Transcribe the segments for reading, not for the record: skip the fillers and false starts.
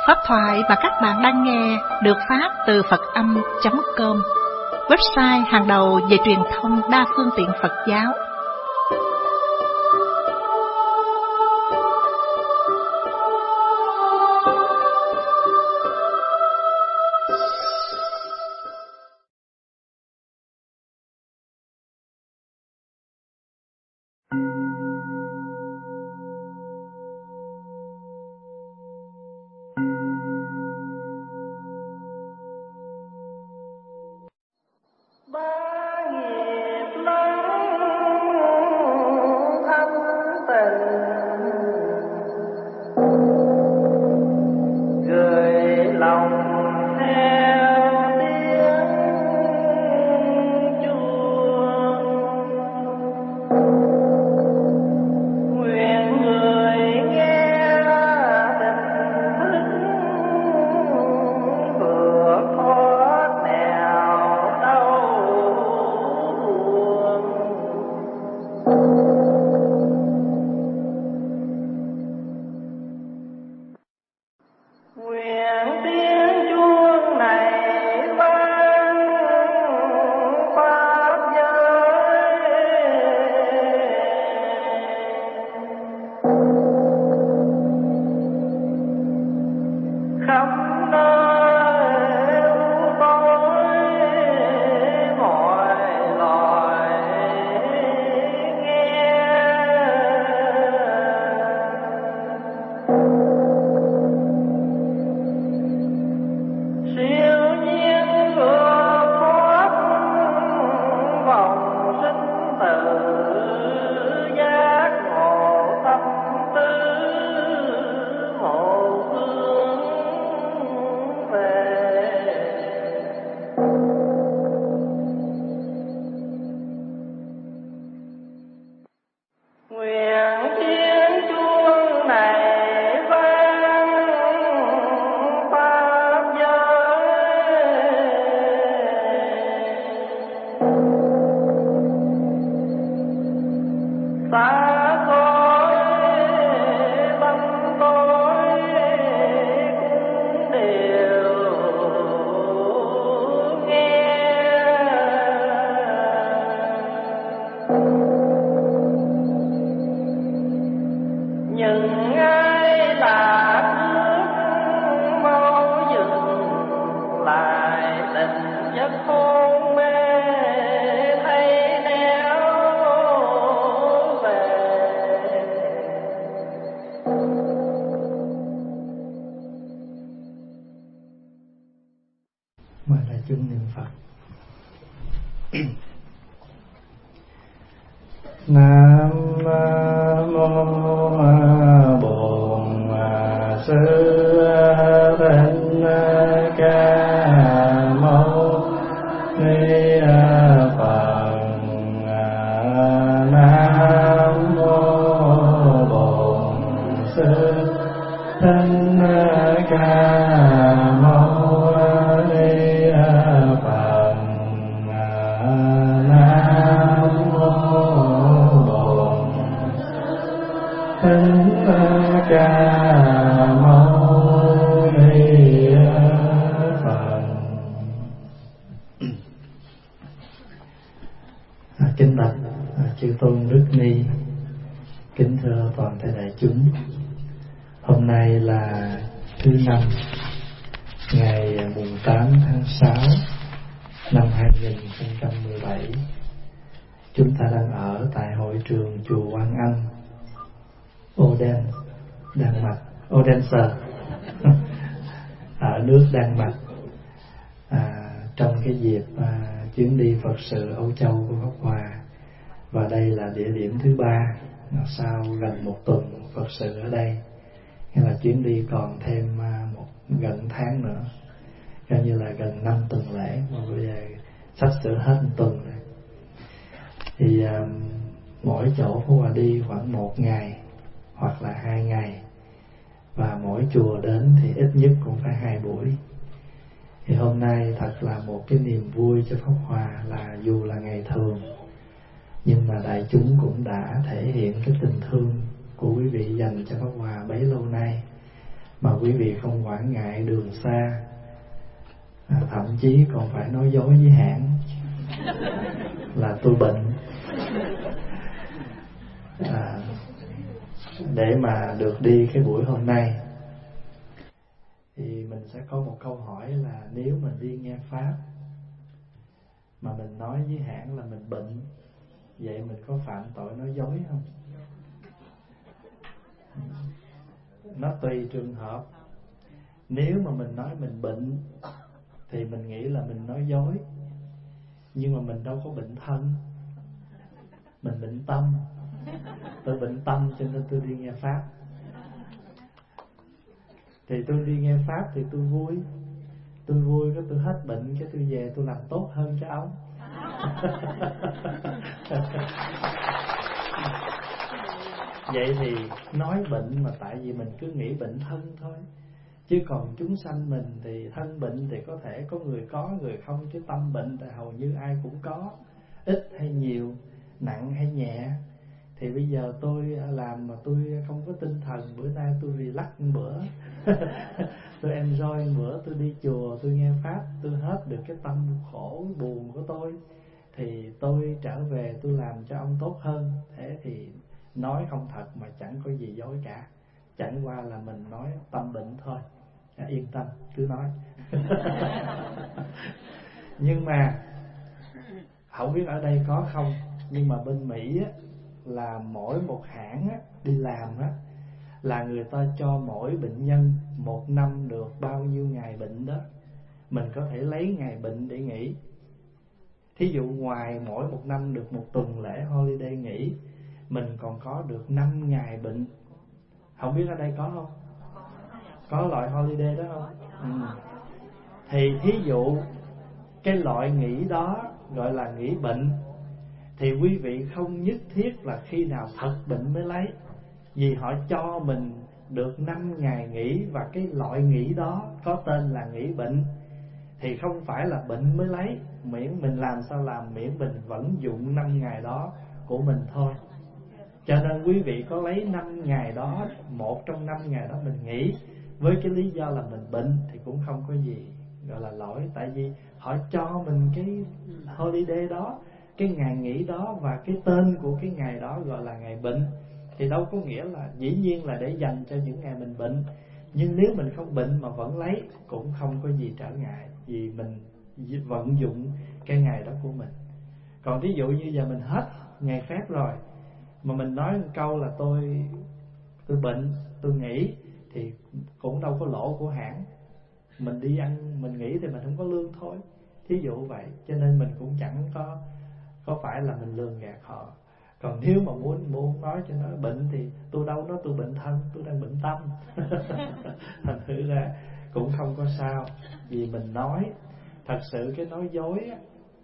Pháp thoại mà các bạn đang nghe được phát từ Phật-âm.com, website hàng đầu về truyền thông đa phương tiện Phật giáo. Mời đại chúng niệm Phật. Nam mô Bổn Sư Thích Ca Mâu Ni Phật. Nam mô Bổn Sư Thích Ca Mâu Ni Phật. Nam mô Bổn Thích Ca Mâu Ni Phật. Kính bạch chư tôn Đức Ni, kính thưa toàn thể đại chúng. Hôm nay là thứ năm, ngày mùng 8 tháng 6 năm 2017. Chúng ta đang ở tại hội trường chùa Quan Âm, Odense, Đan Mạch, Odense ở nước Đan Mạch, trong cái dịp chuyến đi Phật sự Âu Châu của Pháp Hòa. Và đây là địa điểm thứ 3 sau gần một tuần Phật sự ở đây. Nghĩa là chuyến đi còn thêm gần tháng nữa, coi như là gần 5 tuần lễ, mà bây giờ sắp sửa hết 1 tuần rồi. Thì mỗi chỗ Pháp Hòa đi khoảng 1 ngày hoặc là 2 ngày, và mỗi chùa đến thì ít nhất cũng phải 2 buổi. Thì hôm nay thật là một cái niềm vui cho Pháp Hòa, là dù là ngày thường nhưng mà đại chúng cũng đã thể hiện cái tình thương của quý vị dành cho Pháp Hòa bấy lâu nay, mà quý vị không quản ngại đường xa, thậm chí còn phải nói dối với hãng là tôi bệnh, để mà được đi cái buổi hôm nay. Thì mình sẽ có một câu hỏi là nếu mình đi nghe pháp mà mình nói với hãng là mình bệnh, vậy mình có phạm tội nói dối không? Nó tùy trường hợp. Nếu mà mình nói mình bệnh thì mình nghĩ là mình nói dối, nhưng mà mình đâu có bệnh thân, mình bệnh tâm. Tôi bệnh tâm cho nên tôi đi nghe pháp. Thì tôi đi nghe pháp thì tôi vui, cái tôi hết bệnh, cái tôi về tôi làm tốt hơn cho ông. Vậy thì nói bệnh mà tại vì mình cứ nghĩ bệnh thân thôi. Chứ còn chúng sanh mình thì thân bệnh thì có thể có người có, người không. Chứ tâm bệnh thì hầu như ai cũng có, ít hay nhiều, nặng hay nhẹ. Thì bây giờ tôi làm mà tôi không có tinh thần, bữa nay tôi relax một bữa tôi enjoy một bữa, tôi đi chùa, tôi nghe pháp, tôi hết được cái tâm khổ buồn của tôi, thì tôi trở về tôi làm cho ông tốt hơn. Thế thì nói không thật mà chẳng có gì dối cả, chẳng qua là mình nói tâm bệnh thôi. Yên tâm, cứ nói Nhưng mà không biết ở đây có không, nhưng mà bên Mỹ á, là mỗi một hãng á, đi làm á, là người ta cho mỗi bệnh nhân một năm được bao nhiêu ngày bệnh đó. Mình có thể lấy ngày bệnh để nghỉ. Thí dụ ngoài mỗi một năm được một tuần lễ holiday nghỉ, mình còn có được 5 ngày bệnh. Không biết ở đây có không? Có loại holiday đó không? Thì thí dụ cái loại nghỉ đó gọi là nghỉ bệnh, thì quý vị không nhất thiết là khi nào thật bệnh mới lấy. Vì họ cho mình được 5 ngày nghỉ, và cái loại nghỉ đó có tên là nghỉ bệnh. Thì không phải là bệnh mới lấy, miễn mình làm sao làm, miễn mình vẫn dụng 5 ngày đó của mình thôi. Cho nên quý vị có lấy 5 ngày đó, một trong 5 ngày đó mình nghỉ với cái lý do là mình bệnh, thì cũng không có gì gọi là lỗi. Tại vì họ cho mình cái holiday đó, cái ngày nghỉ đó, và cái tên của cái ngày đó gọi là ngày bệnh. Thì đâu có nghĩa là dĩ nhiên là để dành cho những ngày mình bệnh. Nhưng nếu mình không bệnh mà vẫn lấy cũng không có gì trở ngại, vì mình vận dụng cái ngày đó của mình. Còn ví dụ như giờ mình hết ngày phép rồi mà mình nói một câu là tôi bệnh, tôi nghỉ, thì cũng đâu có lỗ của hãng. Mình đi ăn, mình nghỉ thì mình không có lương thôi, thí dụ vậy. Cho nên mình cũng chẳng có phải là mình lường gạt họ. Còn nếu mà muốn nói cho nó bệnh thì tôi đâu nói tôi bệnh thân, tôi đang bệnh tâm thành thử ra cũng không có sao. Vì mình nói thật sự cái nói dối á,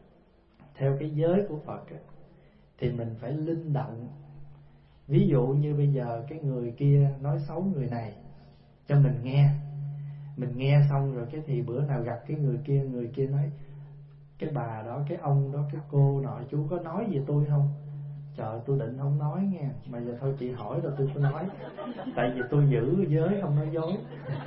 theo cái giới của Phật á, thì mình phải linh động. Ví dụ như bây giờ cái người kia nói xấu người này cho mình nghe xong rồi cái thì bữa nào gặp cái người kia nói cái bà đó, cái ông đó, cái cô nọ, chú có nói gì tôi không? Trời, tôi định không nói nghe, mà giờ thôi chị hỏi rồi tôi có nói. Tại vì tôi giữ giới không nói dối.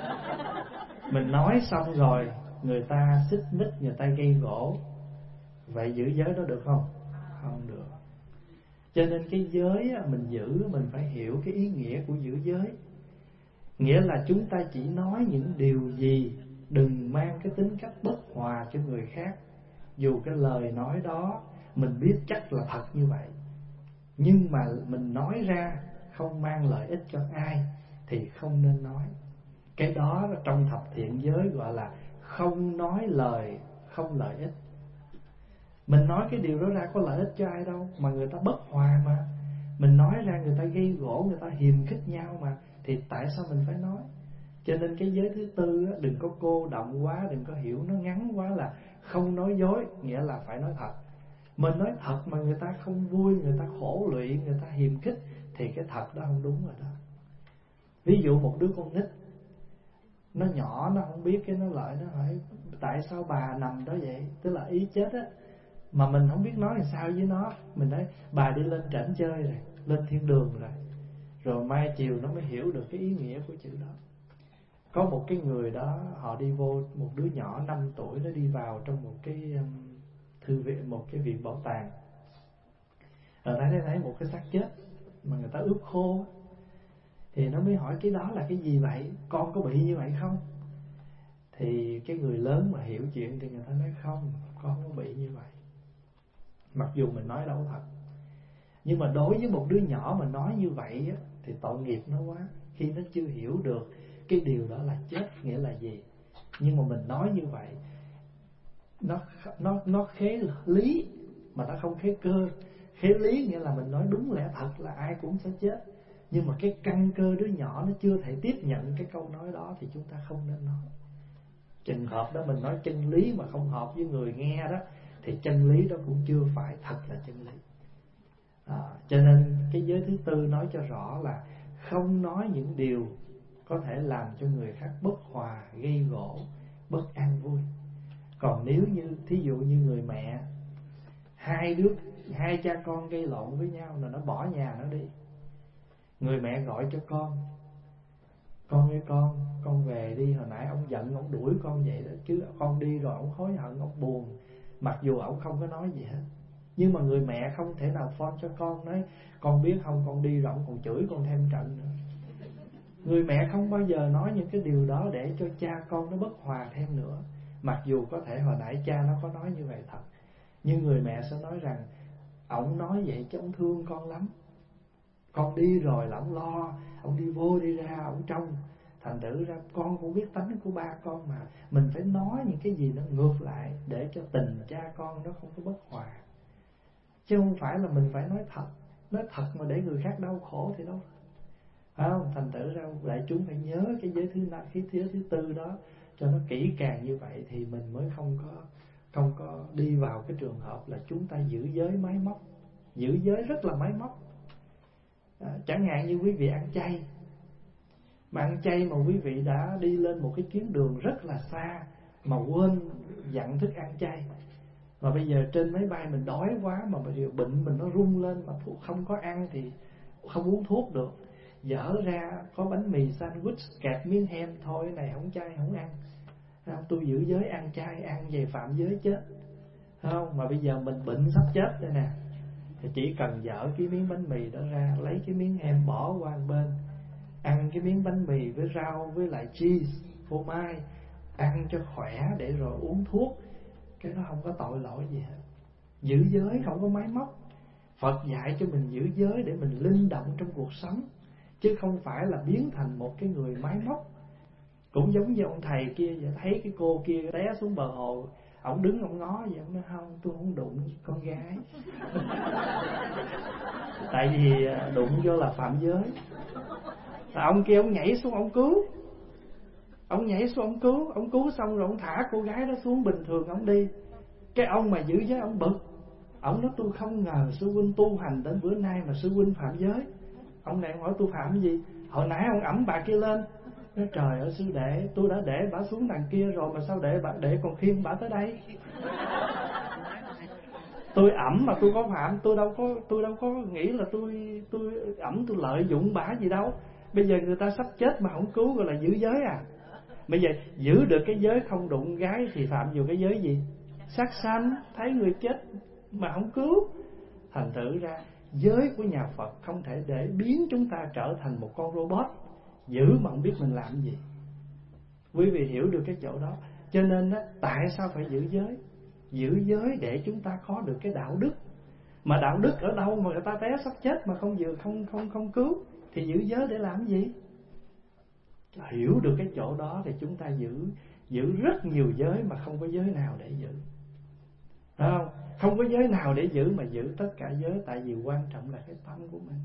Mình nói xong rồi người ta xích mích, người ta gây gỗ, vậy giữ giới đó được không? Không được. Cho nên cái giới mình giữ, mình phải hiểu cái ý nghĩa của giữ giới. Nghĩa là chúng ta chỉ nói những điều gì đừng mang cái tính cách bất hòa cho người khác. Dù cái lời nói đó mình biết chắc là thật như vậy, nhưng mà mình nói ra không mang lợi ích cho ai thì không nên nói. Cái đó trong thập thiện giới gọi là không nói lời không lợi ích. Mình nói cái điều đó ra có lợi ích cho ai đâu, mà người ta bất hòa mà. Mình nói ra người ta gây gỗ, người ta hiềm khích nhau mà, thì tại sao mình phải nói? Cho nên cái giới thứ tư đừng có cô động quá, đừng có hiểu nó ngắn quá là không nói dối, nghĩa là phải nói thật. Mình nói thật mà người ta không vui, người ta khổ lụy, người ta hiềm khích, thì cái thật đó không đúng rồi đó. Ví dụ một đứa con nít, nó nhỏ, nó không biết, cái nó lại nó hỏi tại sao bà nằm đó vậy, tức là ý chết á, mà mình không biết nói làm sao với nó. Mình nói bà đi lên trển chơi rồi, lên thiên đường rồi mai chiều nó mới hiểu được cái ý nghĩa của chữ đó. Có một cái người đó, họ đi vô, một đứa nhỏ 5 tuổi nó đi vào trong một cái thư viện, một cái viện bảo tàng. Rồi thấy một cái xác chết mà người ta ướp khô. Thì nó mới hỏi cái đó là cái gì vậy? Con có bị như vậy không? Thì cái người lớn mà hiểu chuyện thì người ta nói không, con không có bị như vậy. Mặc dù mình nói đâu thật. Nhưng mà đối với một đứa nhỏ mà nói như vậy á, thì tội nghiệp nó quá. Khi nó chưa hiểu được cái điều đó là chết nghĩa là gì. Nhưng mà mình nói như vậy, nó khế lý mà nó không khế cơ. Khế lý nghĩa là mình nói đúng lẽ thật là ai cũng sẽ chết. Nhưng mà cái căn cơ đứa nhỏ nó chưa thể tiếp nhận cái câu nói đó thì chúng ta không nên nói. Trường hợp đó mình nói chân lý mà không hợp với người nghe đó, thì chân lý đó cũng chưa phải thật là chân lý. Cho nên cái giới thứ tư nói cho rõ là không nói những điều có thể làm cho người khác bất hòa, gây gổ, bất an vui. Còn nếu như thí dụ như người mẹ, hai cha con gây lộn với nhau là nó bỏ nhà nó đi. Người mẹ gọi cho con ơi con về đi, hồi nãy ông giận ông đuổi con vậy đó, chứ con đi rồi ông hối hận, ông buồn. Mặc dù ông không có nói gì hết, nhưng mà người mẹ không thể nào phone cho con nói con biết không, con đi rồi ông còn chửi con thêm trận nữa. Người mẹ không bao giờ nói những cái điều đó để cho cha con nó bất hòa thêm nữa. Mặc dù có thể hồi nãy cha nó có nói như vậy thật, nhưng người mẹ sẽ nói rằng ông nói vậy chứ ông thương con lắm. Con đi rồi là ông lo, ông đi vô đi ra ông trông. Thành thử ra con cũng biết tánh của ba con mà, mình phải nói những cái gì nó ngược lại để cho tình cha con nó không có bất hòa. Chứ không phải là mình phải nói thật. Nói thật mà để người khác đau khổ thì đâu phải không? Thành thử ra đại chúng phải nhớ cái giới thứ tư đó cho nó kỹ càng như vậy, thì mình mới không có đi vào cái trường hợp là chúng ta giữ giới máy móc. Giữ giới rất là máy móc. Chẳng hạn như quý vị ăn chay. Mà ăn chay mà quý vị đã đi lên một cái chuyến đường rất là xa mà quên dặn thức ăn chay, mà bây giờ trên máy bay mình đói quá mà bệnh mình nó rung lên mà không có ăn thì không uống thuốc được, dở ra có bánh mì sandwich kẹp miếng hem thôi, cái này không chay không ăn. Tôi giữ giới ăn chay, ăn về phạm giới chết. Không, mà bây giờ mình bệnh sắp chết đây nè, thì chỉ cần dở cái miếng bánh mì đó ra, lấy cái miếng hem bỏ qua một bên, ăn cái miếng bánh mì với rau với lại cheese, phô mai, ăn cho khỏe để rồi uống thuốc, cái đó không có tội lỗi gì hết. Giữ giới không có máy móc. Phật dạy cho mình giữ giới để mình linh động trong cuộc sống, chứ không phải là biến thành một cái người máy móc. Cũng giống như ông thầy kia vậy, thấy cái cô kia té xuống bờ hồ, ông đứng ông ngó vậy, ông nói không, tôi không đụng con gái. Tại vì đụng vô là phạm giới. Ông kia ông nhảy xuống ông cứu. Ông nhảy xuống ông cứu xong rồi ông thả cô gái đó xuống, bình thường ông đi. Cái ông mà giữ giới ông bực. Ông nói tôi không ngờ sư huynh tu hành đến bữa nay mà sư huynh phạm giới. Ông này hỏi tôi phạm cái gì? Hồi nãy ông ẵm bà kia lên. Nói trời ơi sư đệ, tôi đã để bà xuống đằng kia rồi mà sao để còn khiêng bà tới đây? Tôi ẵm mà tôi có phạm, tôi đâu có nghĩ là tôi ẵm tôi lợi dụng bà gì đâu. Bây giờ người ta sắp chết mà không cứu gọi là giữ giới à? Bây giờ giữ được cái giới không đụng gái thì phạm vào cái giới gì? Sát sanh, thấy người chết mà không cứu. Thành thử ra giới của nhà Phật không thể để biến chúng ta trở thành một con robot giữ mà không biết mình làm gì. Quý vị hiểu được cái chỗ đó. Cho nên đó, tại sao phải giữ giới? Giữ giới để chúng ta có được cái đạo đức. Mà đạo đức ở đâu mà người ta té sắp chết mà không cứu? Thì giữ giới để làm gì? Hiểu được cái chỗ đó thì chúng ta giữ rất nhiều giới mà không có giới nào để giữ. Phải không? Không có giới nào để giữ mà giữ tất cả giới. Tại vì quan trọng là cái tâm của mình.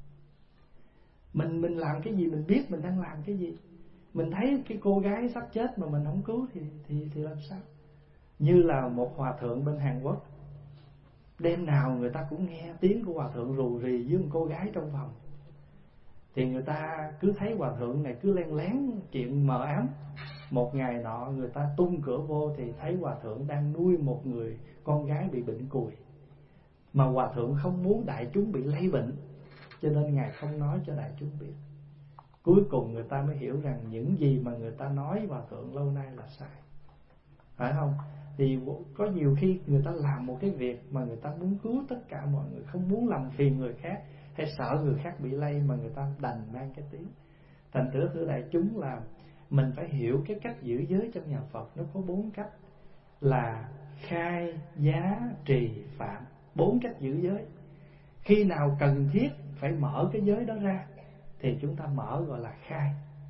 Mình làm cái gì mình biết mình đang làm cái gì. Mình thấy cái cô gái sắp chết mà mình không cứu thì làm sao? Như là một hòa thượng bên Hàn Quốc, đêm nào người ta cũng nghe tiếng của hòa thượng rù rì với một cô gái trong phòng. Thì người ta cứ thấy hòa thượng này cứ len lén chuyện mờ ám. Một ngày nọ người ta tung cửa vô thì thấy hòa thượng đang nuôi một người con gái bị bệnh cùi. Mà hòa thượng không muốn đại chúng bị lây bệnh, cho nên ngài không nói cho đại chúng biết. Cuối cùng người ta mới hiểu rằng những gì mà người ta nói Hòa Thượng lâu nay là sai, phải không? Thì có nhiều khi người ta làm một cái việc mà người ta muốn cứu tất cả mọi người, không muốn làm phiền người khác, hay sợ người khác bị lây mà người ta đành mang cái tiếng. Thành thử thưa đại chúng là mình phải hiểu cái cách giữ giới trong nhà Phật nó có 4 cách, là khai, giá, trì, phạm. 4 cách giữ giới. Khi nào cần thiết phải mở cái giới đó ra thì chúng ta mở, gọi là khai.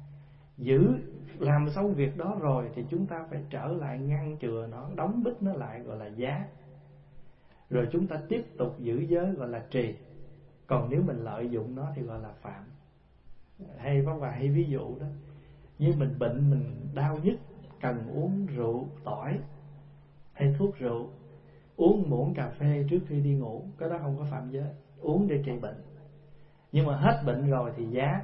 Làm xong việc đó rồi thì chúng ta phải trở lại ngăn chừa nó, đóng bít nó lại, gọi là giá. Rồi chúng ta tiếp tục giữ giới, gọi là trì. Còn nếu mình lợi dụng nó thì gọi là phạm. Hay có vài ví dụ đó, như mình bệnh, mình đau nhức, cần uống rượu tỏi hay thuốc rượu, uống muỗng cà phê trước khi đi ngủ, cái đó không có phạm giới, uống để trị bệnh. Nhưng mà hết bệnh rồi thì giá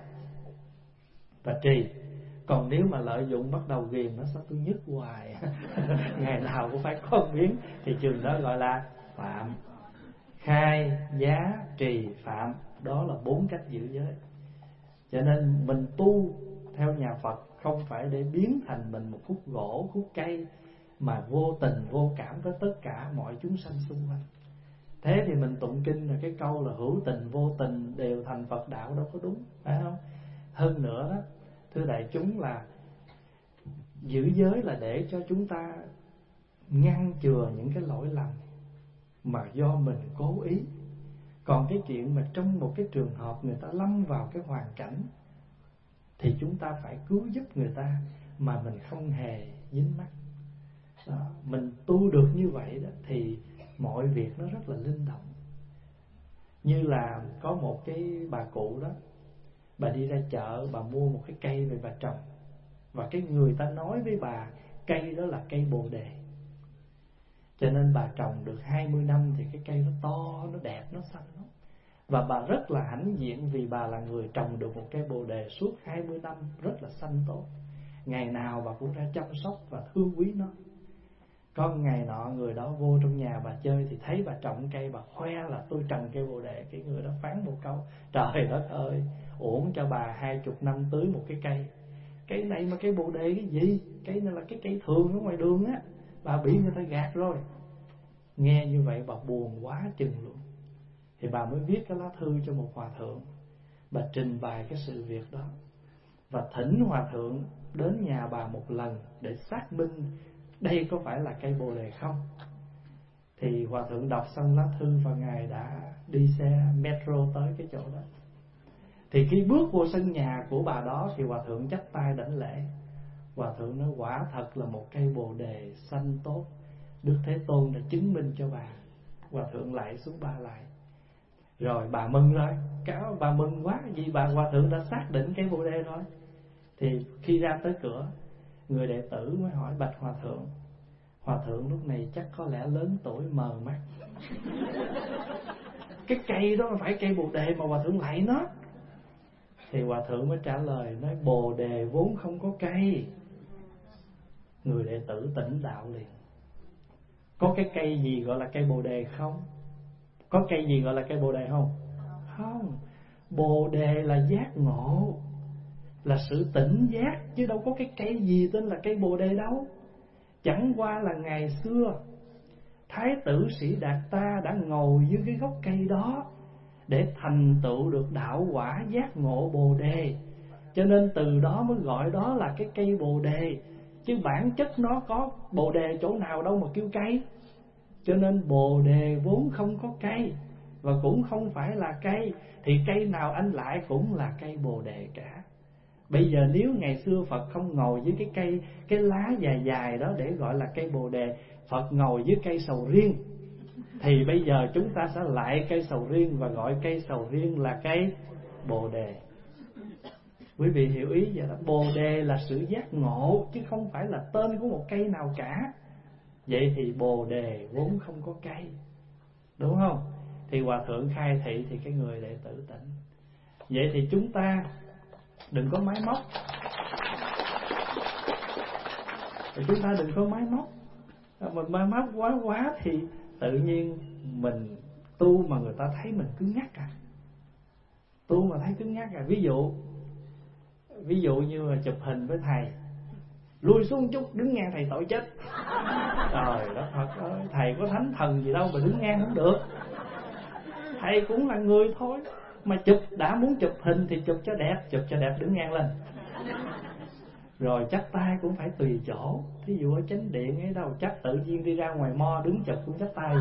và trì. Còn nếu mà lợi dụng bắt đầu ghiền, nó sao tôi nhức hoài ngày nào cũng phải có miếng, thì trường đó gọi là phạm. Khai, giá, trì, phạm, đó là 4 cách giữ giới. Cho nên mình tu theo nhà Phật không phải để biến thành mình một khúc gỗ, khúc cây, mà vô tình vô cảm với tất cả mọi chúng sanh xung quanh. Thế thì mình tụng kinh là cái câu là hữu tình vô tình đều thành Phật đạo đâu có đúng, phải không? Hơn nữa đó, thưa đại chúng, là giữ giới là để cho chúng ta ngăn chừa những cái lỗi lầm mà do mình cố ý. Còn cái chuyện mà trong một cái trường hợp người ta lâm vào cái hoàn cảnh thì chúng ta phải cứu giúp người ta mà mình không hề dính mắc đó. Mình tu được như vậy đó thì mọi việc nó rất là linh động. Như là có một cái bà cụ đó, bà đi ra chợ, bà mua một cái cây về bà trồng. Và cái người ta nói với bà cây đó là cây bồ đề. Cho nên bà trồng được 20 năm thì cái cây nó to, nó đẹp, nó xanh lắm. Và bà rất là hãnh diện vì bà là người trồng được một cây bồ đề suốt 20 năm rất là xanh tốt. Ngày nào bà cũng ra chăm sóc và thương quý nó. Có ngày nọ người đó vô trong nhà bà chơi thì thấy bà trồng cây, bà khoe là tôi trồng cây bồ đề. Cái người đó phán một câu: trời đất ơi, uổng cho bà 20 năm tưới một cái cây. Cây này mà cây bồ đề cái gì? Cây này là cái cây thường ở ngoài đường á, bà bị người ta gạt rồi. Nghe như vậy bà buồn quá chừng luôn. Thì bà mới viết cái lá thư cho một hòa thượng, bà trình bày cái sự việc đó và thỉnh hòa thượng đến nhà bà một lần để xác minh đây có phải là cây bồ đề không. Thì hòa thượng đọc xong lá thư và ngài đã đi xe metro tới cái chỗ đó. Thì khi bước vô sân nhà của bà đó thì hòa thượng chắp tay đảnh lễ. Hòa thượng nói: quả thật là một cây bồ đề xanh tốt, Đức Thế Tôn đã chứng minh cho bà. Hòa thượng lại xuống ba lại. Rồi bà mừng rồi, bà mừng quá vì bà hòa thượng đã xác định cái bồ đề rồi. Thì khi ra tới cửa, người đệ tử mới hỏi: bạch hòa thượng. Hòa thượng lúc này chắc có lẽ lớn tuổi mờ mắt. Cái cây đó phải cây bồ đề mà hòa thượng lạy nó. Thì hòa thượng mới trả lời nói: bồ đề vốn không có cây. Người đệ tử tỉnh đạo liền. Có cái cây gì gọi là cây bồ đề không? Có cây gì gọi là cây bồ đề không? Không. Bồ đề là giác ngộ, là sự tỉnh giác, chứ đâu có cái cây gì tên là cây bồ đề đâu. Chẳng qua là ngày xưa Thái tử Sĩ Đạt Ta đã ngồi dưới cái gốc cây đó để thành tựu được đạo quả giác ngộ bồ đề, cho nên từ đó mới gọi đó là cái cây bồ đề. Chứ bản chất nó có bồ đề chỗ nào đâu mà kêu cây. Cho nên bồ đề vốn không có cây và cũng không phải là cây, thì cây nào anh lại cũng là cây bồ đề cả. Bây giờ nếu ngày xưa Phật không ngồi dưới cái cây, cái lá dài dài đó để gọi là cây bồ đề, Phật ngồi dưới cây sầu riêng, thì bây giờ chúng ta sẽ lại cây sầu riêng và gọi cây sầu riêng là cây bồ đề. Quý vị hiểu ý vậy đó. Bồ đề là sự giác ngộ chứ không phải là tên của một cây nào cả. Vậy thì bồ đề vốn không có cây, đúng không? Thì hòa thượng khai thị thì cái người đệ tử tỉnh. Vậy thì chúng ta đừng có máy móc. Chúng ta đừng có máy móc. Mình máy móc quá thì tự nhiên mình tu mà người ta thấy mình cứng nhắc à. Tu mà thấy cứng nhắc à. Ví dụ ví dụ như là chụp hình với thầy, lùi xuống chút, đứng ngang thầy tội chết. Trời đất Phật ơi, thầy có thánh thần gì đâu mà đứng ngang không được. Thầy cũng là người thôi, mà đã muốn chụp hình thì chụp cho đẹp đứng ngang lên. Rồi chắp tay cũng phải tùy chỗ. Thí dụ ở chánh điện ấy đâu chắp tự nhiên đi ra ngoài mo đứng chụp cũng chắp tay.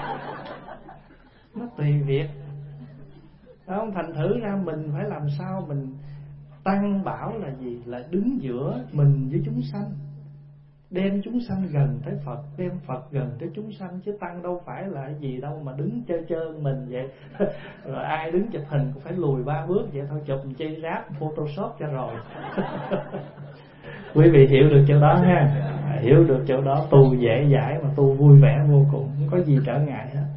Nó tùy việc. Không, thành thử ra mình phải làm sao mình tăng bảo là gì? Là đứng giữa mình với chúng sanh, đem chúng sanh gần tới Phật, đem Phật gần tới chúng sanh, chứ tăng đâu phải là gì đâu mà đứng chơi chơi mình vậy. Rồi ai đứng chụp hình cũng phải lùi 3 bước vậy thôi, chụp chơi ráp Photoshop cho rồi. Quý vị hiểu được chỗ đó ha, hiểu được chỗ đó tu dễ dãi mà tu vui vẻ vô cùng, không có gì trở ngại hết.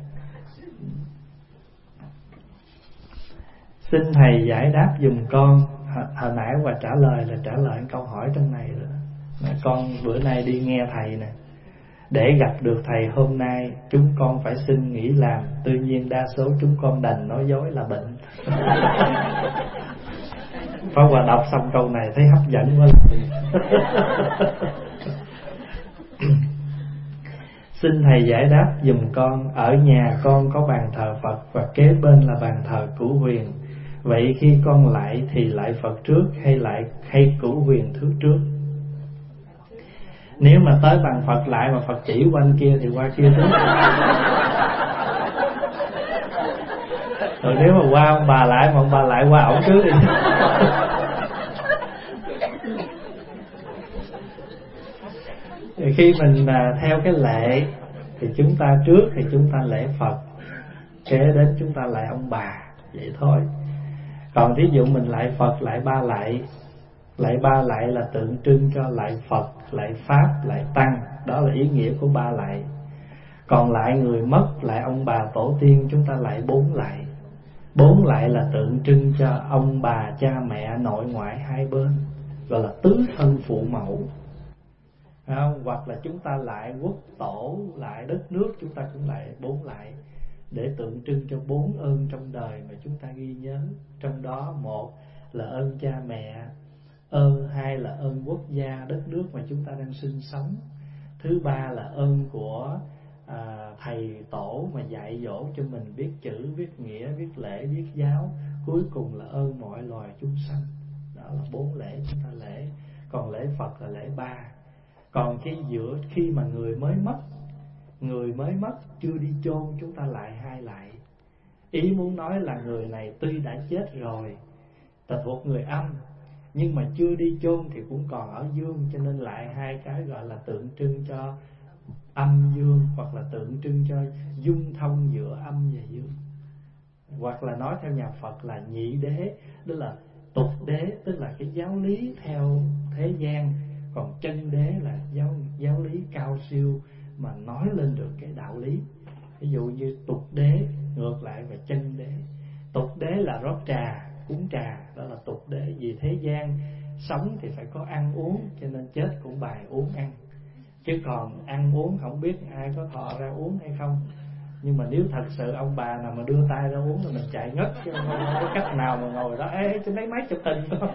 Xin thầy giải đáp dùm con. Hồi nãy và trả lời câu hỏi trong này rồi. Con bữa nay đi nghe thầy nè, để gặp được thầy hôm nay chúng con phải xin nghỉ làm, tuy nhiên đa số chúng con đành nói dối là bệnh. Pháp Hòa đọc xong câu này thấy hấp dẫn quá. Xin thầy giải đáp dùm con. Ở nhà con có bàn thờ Phật và kế bên là bàn thờ Cửu Huyền. Vậy khi con lại thì lại Phật trước hay Cửu Huyền trước? Nếu mà tới bàn Phật lại mà Phật chỉ qua kia thì qua kia trước. Rồi nếu mà qua ông bà lại mà ông bà lại qua ổng trước thì khi mình theo cái lệ thì chúng ta trước thì chúng ta lễ Phật, kế đến chúng ta lại ông bà, vậy thôi. Còn thí dụ mình lại Phật lại ba lại là tượng trưng cho lại Phật, lại Pháp, lại Tăng, đó là ý nghĩa của ba lại. Còn lại người mất, lại ông bà tổ tiên, chúng ta lại 4 lại. 4 lại là tượng trưng cho ông bà, cha mẹ, nội ngoại hai bên, gọi là tứ thân phụ mẫu. Hoặc là chúng ta lại quốc tổ, lại đất nước, chúng ta cũng lại 4 lại, để tượng trưng cho 4 ơn trong đời mà chúng ta ghi nhớ. Trong đó một là ơn cha mẹ, hai là ơn quốc gia, đất nước mà chúng ta đang sinh sống. Thứ ba là ơn của thầy tổ mà dạy dỗ cho mình biết chữ, biết nghĩa, biết lễ, biết giáo. Cuối cùng là ơn mọi loài chúng sanh. Đó là 4 lễ chúng ta lễ. Còn lễ Phật là lễ 3. Còn khi mà người mới mất chưa đi chôn, chúng ta lại 2 lại. Ý muốn nói là người này tuy đã chết rồi, ta thuộc người âm, nhưng mà chưa đi chôn thì cũng còn ở dương, cho nên lại 2 cái gọi là tượng trưng cho âm dương, hoặc là tượng trưng cho dung thông giữa âm và dương. Hoặc là nói theo nhà Phật là nhị đế, tức là tục đế, tức là cái giáo lý theo thế gian, còn chân đế là giáo lý cao siêu mà nói lên được cái đạo lý. Ví dụ như tục đế ngược lại và chân đế. Tục đế là rót trà, cúng trà, đó là tục đế. Vì thế gian sống thì phải có ăn uống, cho nên chết cũng bài uống ăn. Chứ còn ăn uống không biết ai có thọ ra uống hay không. Nhưng mà nếu thật sự ông bà nào mà đưa tay ra uống thì mình chạy ngất, chứ không có cách nào mà ngồi đó trên lấy máy chụp hình không.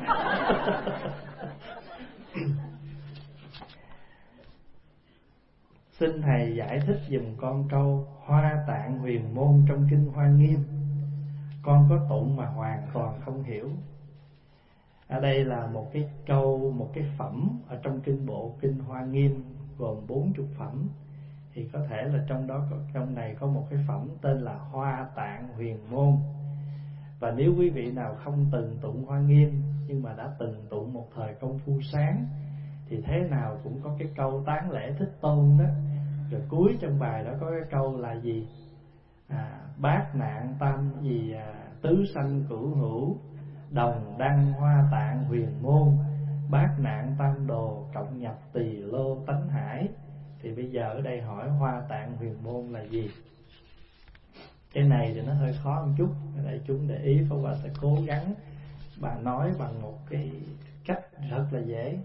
Xin thầy giải thích dùm con câu Hoa Tạng Huyền Môn trong kinh Hoa Nghiêm. Con có tụng mà hoàn toàn không hiểu. Ở đây là một cái câu, một cái phẩm ở trong kinh bộ kinh Hoa Nghiêm gồm 40 phẩm. Thì có thể là trong này có một cái phẩm tên là Hoa Tạng Huyền Môn. Và nếu quý vị nào không từng tụng Hoa Nghiêm nhưng mà đã từng tụng một thời công phu sáng, thì thế nào cũng có cái câu tán lễ Thích Tôn đó. Rồi cuối trong bài đó có cái câu là gì? Bát nạn tam gì tứ sanh cửu hữu, đồng đăng Hoa Tạng Huyền Môn, bát nạn tam đồ cộng nhập tỳ lô tánh hải. Thì bây giờ ở đây hỏi Hoa Tạng Huyền Môn là gì? Cái này thì nó hơi khó một chút, đại chúng để ý. Pháp Hòa sẽ cố gắng bà nói bằng một cái cách rất là dễ.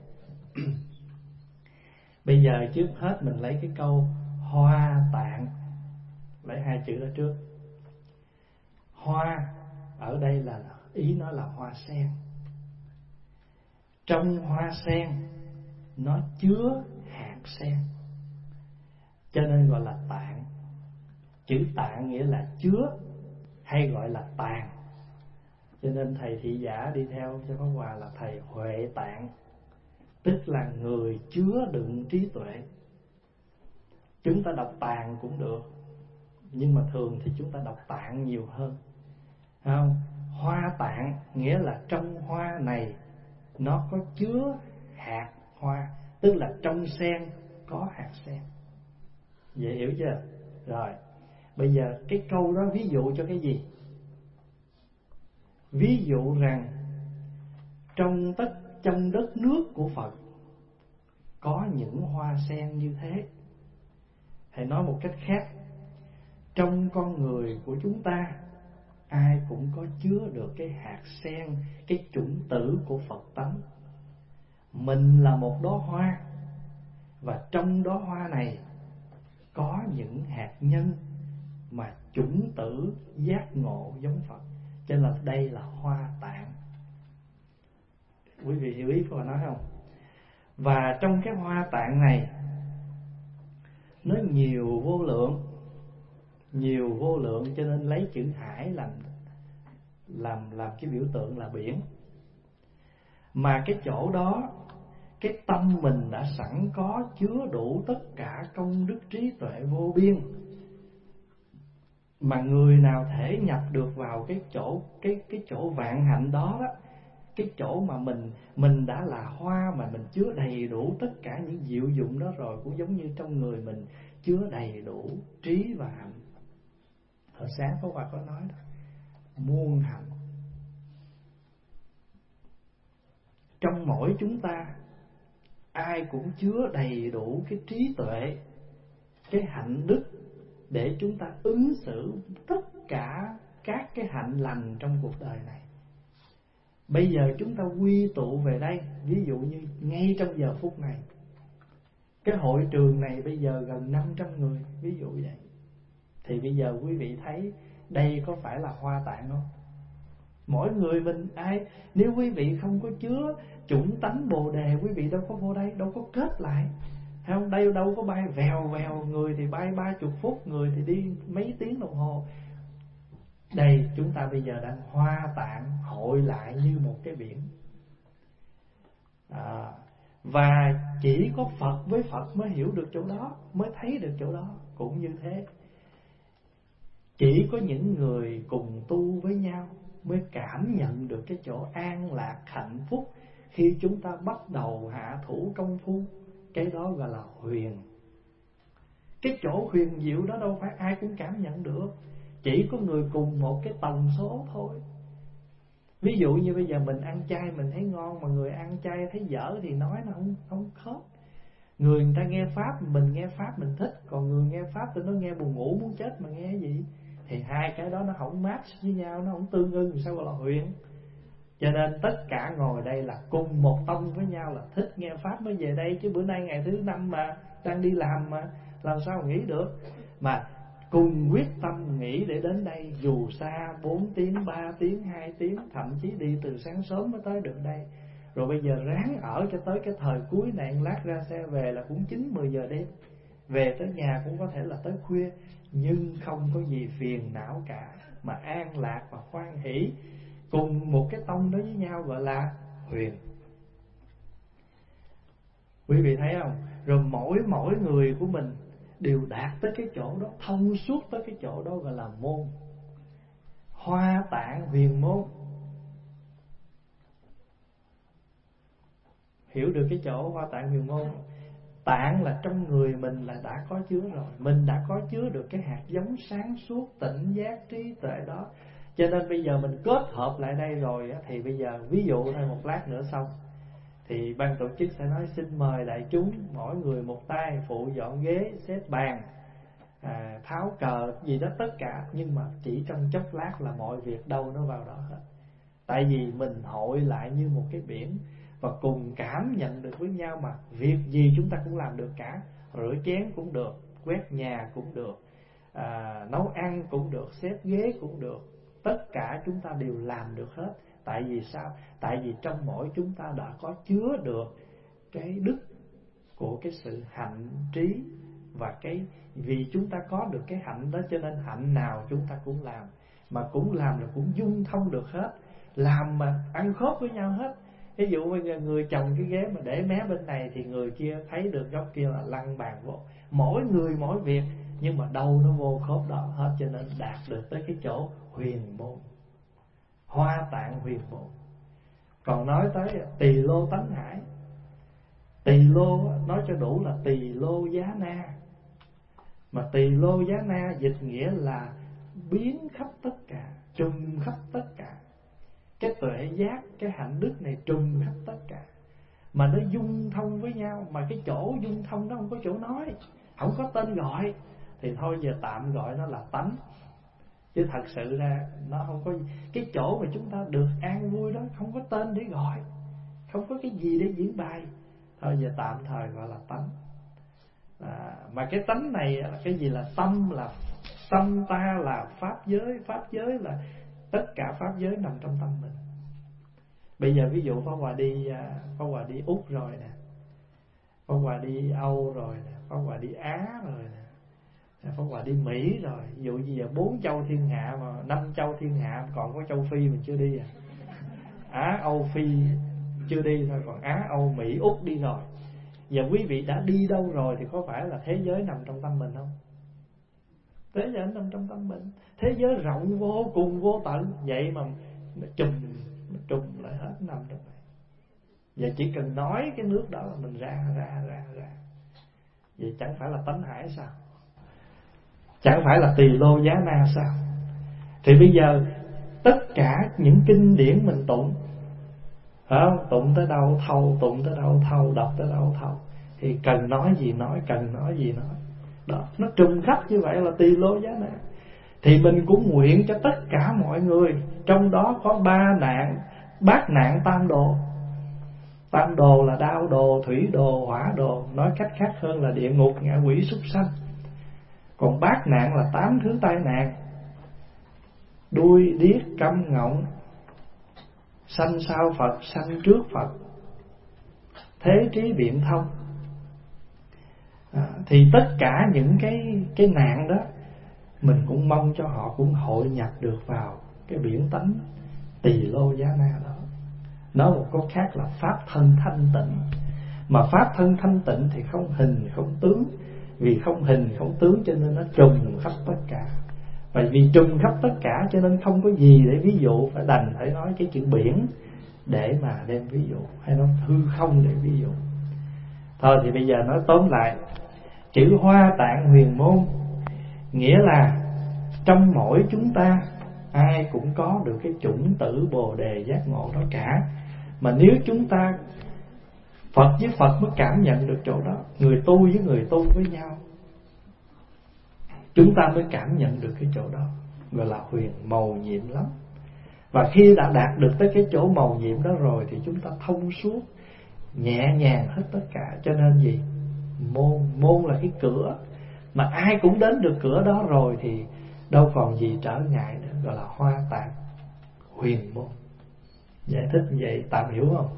Bây giờ trước hết mình lấy cái câu Hoa Tạng, lấy 2 chữ đó trước. Hoa ở đây là ý nó là hoa sen. trong hoa sen nó chứa hạt sen, cho nên gọi là tạng. Chữ tạng nghĩa là chứa, hay gọi là tàng. Cho nên thầy thị giả đi theo cho Pháp Hòa là thầy Huệ Tạng, tức là người chứa đựng trí tuệ. Chúng ta đọc tàng cũng được, nhưng mà thường thì chúng ta đọc tạng nhiều hơn, không? Hoa tạng nghĩa là trong hoa này nó có chứa hạt hoa, tức là trong sen có hạt sen. Dễ hiểu chưa? Rồi, bây giờ cái câu đó ví dụ cho cái gì? Ví dụ rằng trong đất nước của Phật có những hoa sen như thế. Thầy nói một cách khác, trong con người của chúng ta ai cũng có chứa được cái hạt sen, cái chủng tử của Phật tánh. Mình là một đóa hoa, và trong đóa hoa này có những hạt nhân mà chủng tử giác ngộ giống Phật. Cho nên là đây là hoa tạng. Quý vị hiểu ý của nói không? Và trong cái hoa tạng này nó nhiều vô lượng, cho nên lấy chữ hải làm cái biểu tượng là biển. Mà cái chỗ đó, cái tâm mình đã sẵn có chứa đủ tất cả công đức trí tuệ vô biên. Mà người nào thể nhập được vào cái chỗ vạn hạnh đó đó, cái chỗ mà mình đã là hoa mà mình chứa đầy đủ tất cả những diệu dụng đó rồi, cũng giống như trong người mình chứa đầy đủ trí và hạnh. Hồi sáng Pháp Hòa có nói đó, muôn hạnh. Trong mỗi chúng ta ai cũng chứa đầy đủ cái trí tuệ, cái hạnh đức để chúng ta ứng xử tất cả các cái hạnh lành trong cuộc đời này. Bây giờ chúng ta quy tụ về đây, ví dụ như ngay trong giờ phút này, cái hội trường này bây giờ gần 500 người, ví dụ vậy. Thì bây giờ quý vị thấy đây có phải là hoa tạng không? Mỗi người mình ai, nếu quý vị không có chứa chủng tánh Bồ Đề, quý vị đâu có vô đây, đâu có kết lại. Thấy không? Đây đâu có bay vèo vèo, người thì bay 30 phút, người thì đi mấy tiếng đồng hồ. Đây chúng ta bây giờ đang hoa tạng hội lại như một cái biển. Và chỉ có Phật với Phật mới hiểu được chỗ đó, mới thấy được chỗ đó. Cũng như thế, chỉ có những người cùng tu với nhau mới cảm nhận được cái chỗ an lạc hạnh phúc khi chúng ta bắt đầu hạ thủ công phu. Cái đó gọi là huyền. Cái chỗ huyền diệu đó đâu phải ai cũng cảm nhận được, chỉ có người cùng một cái tần số thôi. Ví dụ như bây giờ mình ăn chay mình thấy ngon, mà người ăn chay thấy dở thì nói nó không khớp. Người ta nghe Pháp, mình nghe Pháp mình thích, còn người nghe Pháp thì nó nghe buồn ngủ muốn chết mà nghe cái gì. Thì hai cái đó nó không match với nhau, nó không tương ưng, sao gọi là huyền. Cho nên tất cả ngồi đây là cùng một tông với nhau, là thích nghe Pháp mới về đây. Chứ bữa nay ngày thứ 5 mà đang đi làm mà làm sao mà nghĩ được. Mà cùng quyết tâm nghĩ để đến đây, dù xa 4 tiếng, 3 tiếng, 2 tiếng, thậm chí đi từ sáng sớm mới tới được đây. Rồi bây giờ ráng ở cho tới cái thời cuối này, lát ra xe về là cũng 9-10 giờ đêm. Về tới nhà cũng có thể là tới khuya, nhưng không có gì phiền não cả, mà an lạc và hoan hỷ, cùng một cái tông đó với nhau gọi là huyền. Quý vị thấy không? Rồi mỗi người của mình đều đạt tới cái chỗ đó, thông suốt tới cái chỗ đó gọi là môn. Hoa tạng huyền môn. Hiểu được cái chỗ hoa tạng huyền môn. Tạng là trong người mình là đã có chứa rồi. Mình đã có chứa được cái hạt giống sáng suốt, tỉnh giác, trí tuệ đó. Cho nên bây giờ mình kết hợp lại đây rồi, thì bây giờ ví dụ thôi, một lát nữa xong thì ban tổ chức sẽ nói xin mời đại chúng mỗi người một tay phụ dọn ghế, xếp bàn, tháo cờ gì đó tất cả. Nhưng mà chỉ trong chốc lát là mọi việc đâu nó vào đó hết. Tại vì mình hội lại như một cái biển, và cùng cảm nhận được với nhau, mà việc gì chúng ta cũng làm được cả. Rửa chén cũng được, quét nhà cũng được, nấu ăn cũng được, xếp ghế cũng được. Tất cả chúng ta đều làm được hết. Tại vì sao? Tại vì trong mỗi chúng ta đã có chứa được cái đức của cái sự hạnh trí, và vì chúng ta có được cái hạnh đó cho nên hạnh nào chúng ta cũng làm, mà cũng làm là cũng dung thông được hết, làm mà ăn khớp với nhau hết. Ví dụ bây giờ người chồng cái ghế mà để mé bên này thì người kia thấy được góc kia là lăn bàn vô, mỗi người mỗi việc, nhưng mà đâu nó vô khớp đó hết, cho nên đạt được tới cái chỗ huyền môn, hoa tạng huyền môn. Còn nói tới tỳ lô tánh hải, tỳ lô nói cho đủ là tỳ lô giá na, mà tỳ lô giá na dịch nghĩa là biến khắp tất cả, trùm khắp tất cả. Cái tuệ giác, cái hạnh đức này trùm khắp tất cả, mà nó dung thông với nhau. Mà cái chỗ dung thông nó không có chỗ nói, không có tên gọi, thì thôi giờ tạm gọi nó là tánh, chứ thật sự ra nó không có. Cái chỗ mà chúng ta được an vui đó không có tên để gọi, không có cái gì để diễn bày, thôi giờ tạm thời gọi là tánh. Mà cái tánh này là cái gì? Là tâm ta là pháp giới là tất cả pháp giới nằm trong tâm mình. Bây giờ ví dụ Pháp Hòa đi Úc rồi nè, Pháp Hòa đi Âu rồi nè, Pháp Hòa đi Á rồi nè, Pháp Hòa đi Mỹ rồi. Ví dụ như giờ 4 châu thiên hạ, mà 5 châu thiên hạ, còn có châu Phi mình chưa đi Á Âu Phi chưa đi thôi, còn Á Âu Mỹ Úc đi rồi. Giờ quý vị đã đi đâu rồi thì có phải là thế giới nằm trong tâm mình không? Thế giới nằm trong tâm mình, thế giới rộng vô cùng vô tận, vậy mà nó trùm lại hết nằm trong này. Giờ chỉ cần nói cái nước đó là mình ra. Vậy chẳng phải là tánh hải sao? Chẳng phải là tỳ lô giá na sao? Thì bây giờ tất cả những kinh điển mình tụng, phải không? Tụng tới đâu thâu, tụng tới đâu thâu, đọc tới đâu thâu, thì cần nói gì nói, cần nói gì nói. Đó, nó trùng khắp như vậy là tỳ lô giá na. Thì mình cũng nguyện cho tất cả mọi người, trong đó có 3 nạn, bát nạn tam đồ. Tam đồ là đao đồ, thủy đồ, hỏa đồ, nói cách khác hơn là địa ngục, ngạ quỷ, súc sanh. Còn bát nạn là 8 thứ tai nạn: đuôi, điếc, câm, ngọng, sanh sau Phật, sanh trước Phật, thế trí biện thông. Thì tất cả những cái nạn đó mình cũng mong cho họ cũng hội nhập được vào cái biển tánh tỳ lô giá na đó. Nói một câu khác là pháp thân thanh tịnh. Mà pháp thân thanh tịnh thì không hình không tướng, vì không hình không tướng cho nên nó trùm khắp tất cả. Và vì trùm khắp tất cả cho nên không có gì để ví dụ, phải đành phải nói cái chữ biển để mà đem ví dụ, hay nói hư không để ví dụ. Thôi thì bây giờ nói tóm lại, chữ hoa tạng huyền môn nghĩa là trong mỗi chúng ta ai cũng có được cái chủng tử bồ đề giác ngộ đó cả. Mà nếu chúng ta, Phật với Phật mới cảm nhận được chỗ đó, người tu với người tu với nhau, chúng ta mới cảm nhận được cái chỗ đó, gọi là huyền mầu nhiệm lắm. Và khi đã đạt được tới cái chỗ mầu nhiệm đó rồi thì chúng ta thông suốt, nhẹ nhàng hết tất cả. Cho nên gì? Môn là cái cửa, mà ai cũng đến được cửa đó rồi thì đâu còn gì trở ngại nữa, gọi là hoa tạng huyền môn. Giải thích như vậy tạm hiểu không?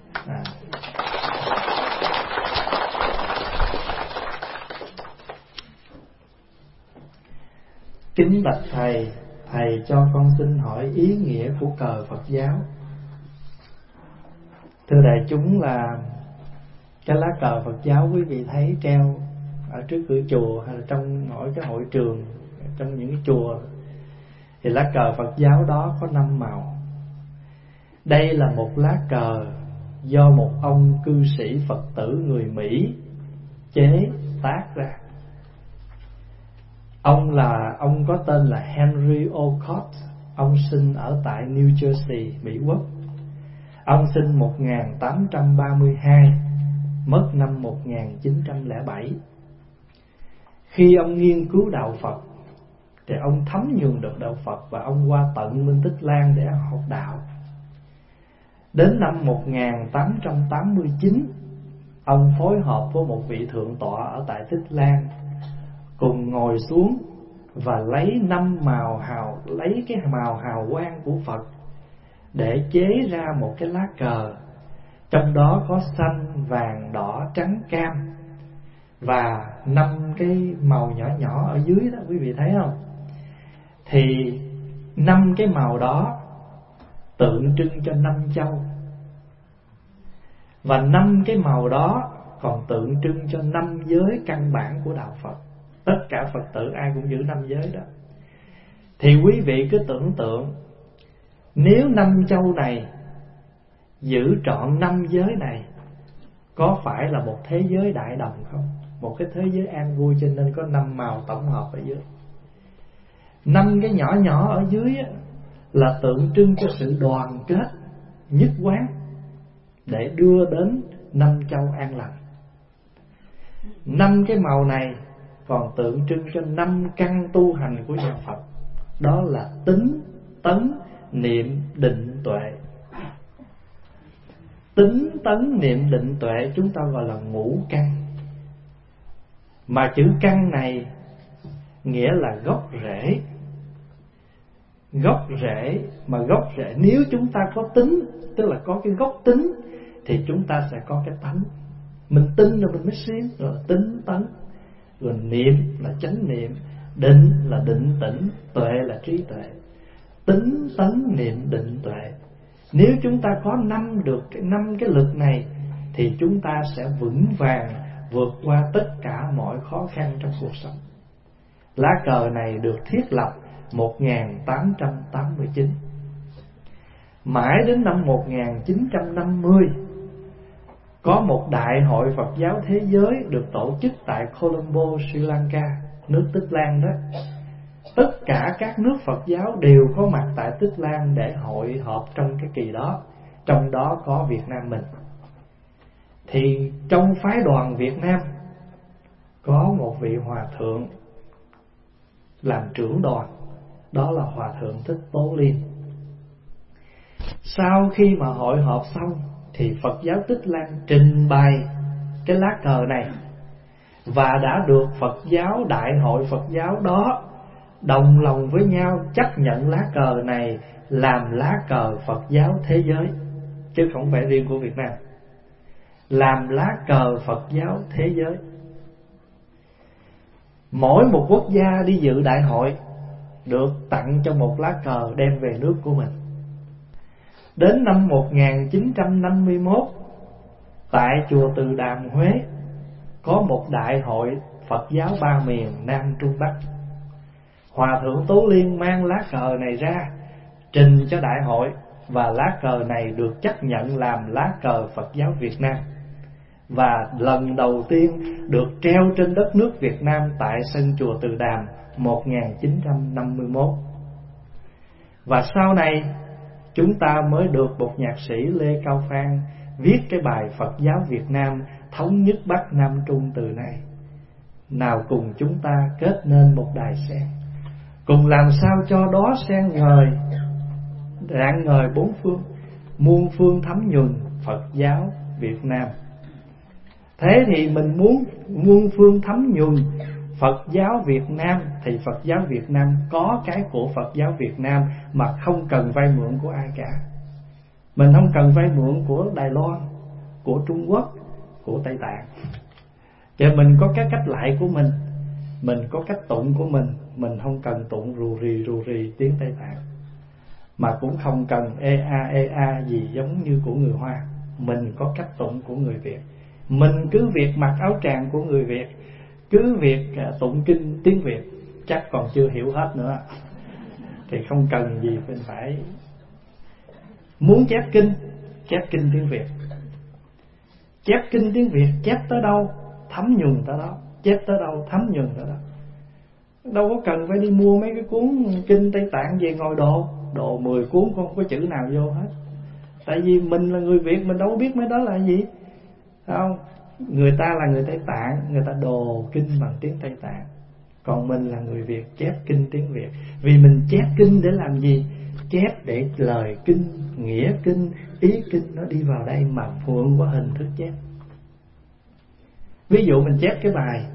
Kính bạch thầy, thầy cho con xin hỏi ý nghĩa của cờ Phật giáo. Thưa đại chúng, là cái lá cờ Phật giáo quý vị thấy treo ở trước cửa chùa hay là trong mỗi cái hội trường, trong những cái chùa, thì lá cờ Phật giáo đó có 5 màu. Đây là một lá cờ do một ông cư sĩ Phật tử người Mỹ chế tác ra. Ông có tên là Henry Olcott. Ông sinh ở tại New Jersey, Mỹ Quốc. Ông sinh 1832, mất năm 1907. Khi ông nghiên cứu đạo Phật thì ông thấm nhuần được đạo Phật, và ông qua tận Minh Tích Lan để học đạo. Đến năm 1889, ông phối hợp với một vị thượng tọa ở tại Tích Lan, cùng ngồi xuống và lấy 5 màu hào, lấy cái màu hào quang của Phật để chế ra một cái lá cờ, trong đó có xanh, vàng, đỏ, trắng, cam, và 5 cái màu nhỏ nhỏ ở dưới đó, quý vị thấy không? Thì 5 cái màu đó tượng trưng cho 5 châu, và 5 cái màu đó còn tượng trưng cho 5 giới căn bản của đạo Phật. Tất cả Phật tử ai cũng giữ 5 giới đó. Thì quý vị cứ tưởng tượng, nếu 5 châu này giữ trọn 5 giới này, có phải là một thế giới đại đồng không? Một cái thế giới an vui, cho nên có 5 màu tổng hợp ở dưới. 5 cái nhỏ nhỏ ở dưới là tượng trưng cho sự đoàn kết, nhất quán, để đưa đến 5 châu an lành. 5 cái màu này còn tượng trưng cho 5 căn tu hành của nhà Phật. Đó là tính, tấn, niệm, định, tuệ. Tính, tấn, niệm, định, tuệ chúng ta gọi là ngũ căn. Mà chữ căn này nghĩa là gốc rễ. Gốc rễ, mà gốc rễ nếu chúng ta có tính, tức là có cái gốc tính, thì chúng ta sẽ có cái tánh. Mình tin rồi mình mới siêng, rồi tính tấn. Rồi niệm là chánh niệm, định là định tĩnh, tuệ là trí tuệ. Tính tấn niệm định tuệ. Nếu chúng ta có 5 cái lực này, thì chúng ta sẽ vững vàng vượt qua tất cả mọi khó khăn trong cuộc sống. Lá cờ này được thiết lập 1889. Mãi đến năm 1950, có một đại hội Phật giáo thế giới được tổ chức tại Colombo, Sri Lanka, nước Tích Lan đó. Tất cả các nước Phật giáo đều có mặt tại Tích Lan để hội họp trong cái kỳ đó. Trong đó có Việt Nam mình. Thì trong phái đoàn Việt Nam có một vị hòa thượng làm trưởng đoàn, đó là Hòa thượng Thích Tố Liên. Sau khi mà hội họp xong, thì Phật giáo Tích Lan trình bày cái lá cờ này, và đã được Phật giáo, đại hội Phật giáo đó đồng lòng với nhau chấp nhận lá cờ này làm lá cờ Phật giáo thế giới, chứ không phải riêng của Việt Nam. Làm lá cờ Phật giáo thế giới. Mỗi một quốc gia đi dự đại hội được tặng cho một lá cờ đem về nước của mình. Đến năm 1951, tại chùa Từ Đàm, Huế, có một đại hội Phật giáo ba miền Nam Trung Bắc. Hòa thượng Tố Liên mang lá cờ này ra trình cho đại hội, và lá cờ này được chấp nhận làm lá cờ Phật giáo Việt Nam, và lần đầu tiên được treo trên đất nước Việt Nam tại sân chùa Từ Đàm 1951. Và sau này chúng ta mới được một nhạc sĩ Lê Cao Phan viết cái bài Phật giáo Việt Nam thống nhất Bắc Nam Trung từ này. Nào cùng chúng ta kết nên một đài sen, cùng làm sao cho đó sen ngời, rạng ngời bốn phương, muôn phương thấm nhuần Phật giáo Việt Nam. Thế thì mình muốn muôn phương thấm nhuần Phật giáo Việt Nam, thì Phật giáo Việt Nam có cái của Phật giáo Việt Nam mà không cần vay mượn của ai cả. Mình không cần vay mượn của Đài Loan, của Trung Quốc, của Tây Tạng. Cho mình có cái cách lại của mình có cách tụng của mình không cần tụng rù rì tiếng Tây Tạng, mà cũng không cần ê a gì giống như của người Hoa. Mình có cách tụng của người Việt. Mình cứ việc mặc áo tràng của người Việt, cứ việc tụng kinh tiếng Việt, chắc còn chưa hiểu hết nữa, thì không cần gì mình phải. Muốn chép kinh tiếng Việt. Chép kinh tiếng Việt, chép tới đâu thấm nhuần tới đó, chép tới đâu thấm nhuần tới đó. Đâu có cần phải đi mua mấy cái cuốn kinh Tây Tạng về ngồi độ 10 cuốn không có chữ nào vô hết. Tại vì mình là người Việt, mình đâu có biết mấy đó là gì. Không, người ta là người Tây Tạng, người ta đồ kinh bằng tiếng Tây Tạng, còn mình là người Việt chép kinh tiếng Việt. Vì mình chép kinh để làm gì? Chép để lời kinh, nghĩa kinh, ý kinh nó đi vào đây mà mượn qua hình thức chép. Ví dụ mình chép cái bài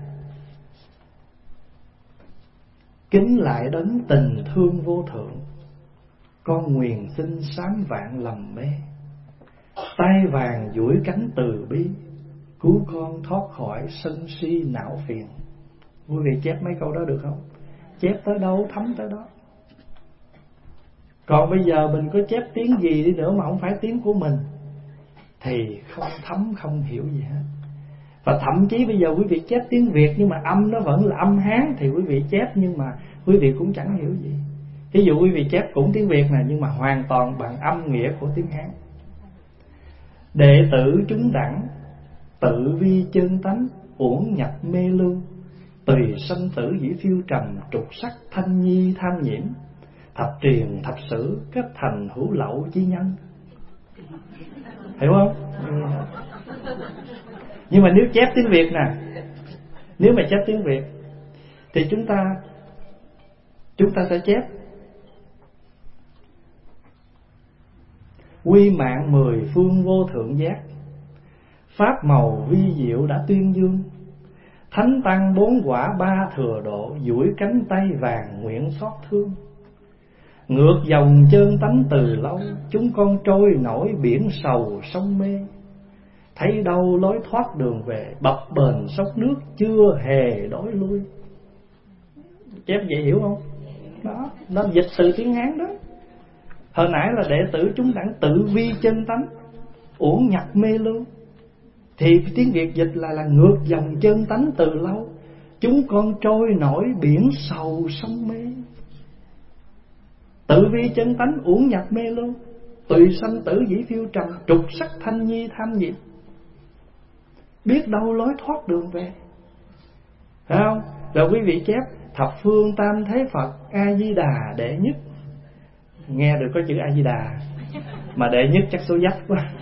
kính lại đấng tình thương vô thượng, con nguyền xin sám vạn lầm mê. Tai vàng duỗi cánh từ bi, cứu con thoát khỏi sân si não phiền. Quý vị chép mấy câu đó được không? Chép tới đâu thấm tới đó. Còn bây giờ mình có chép tiếng gì đi nữa mà không phải tiếng của mình thì không thấm, không hiểu gì hết. Và thậm chí bây giờ quý vị chép tiếng Việt nhưng mà âm nó vẫn là âm Hán thì quý vị chép nhưng mà quý vị cũng chẳng hiểu gì. Ví dụ quý vị chép cũng tiếng Việt này nhưng mà hoàn toàn bằng âm nghĩa của tiếng Hán. Đệ tử chúng đẳng, tự vi chân tánh, uổng nhập mê lưu. Tùy sanh tử dĩ phiêu trầm, trục sắc thanh nhi tham nhiễm. Thập truyền thập sử, kết thành hữu lậu chi nhân. Hiểu không? Nhưng mà nếu chép tiếng Việt nè, nếu mà chép tiếng Việt thì chúng ta sẽ chép quy mạng 10 phương vô thượng giác, pháp màu vi diệu đã tuyên dương. Thánh tăng 4 quả 3 thừa độ, duỗi cánh tay vàng nguyện xót thương. Ngược dòng chân tánh từ lâu, chúng con trôi nổi biển sầu sông mê. Thấy đâu lối thoát đường về, bập bềnh sóng nước chưa hề đổi lui. Chép vậy hiểu không? Đó, nó dịch từ tiếng Hán đó. Hồi nãy là đệ tử chúng đẳng tự vi chân tánh, uổng nhập mê lưu. Thì tiếng Việt dịch là ngược dòng chân tánh từ lâu, chúng con trôi nổi biển sầu sông mê. Tự vi chân tánh uổng nhập mê lưu, tùy sanh tử dĩ phiêu trầm, trục sắc thanh nhi tham nhiễm. Biết đâu lối thoát đường về. Phải không? Rồi quý vị chép thập phương tam thế Phật A Di Đà đệ nhất. Nghe được có chữ A Di Đà mà đệ nhất chắc số dắt quá.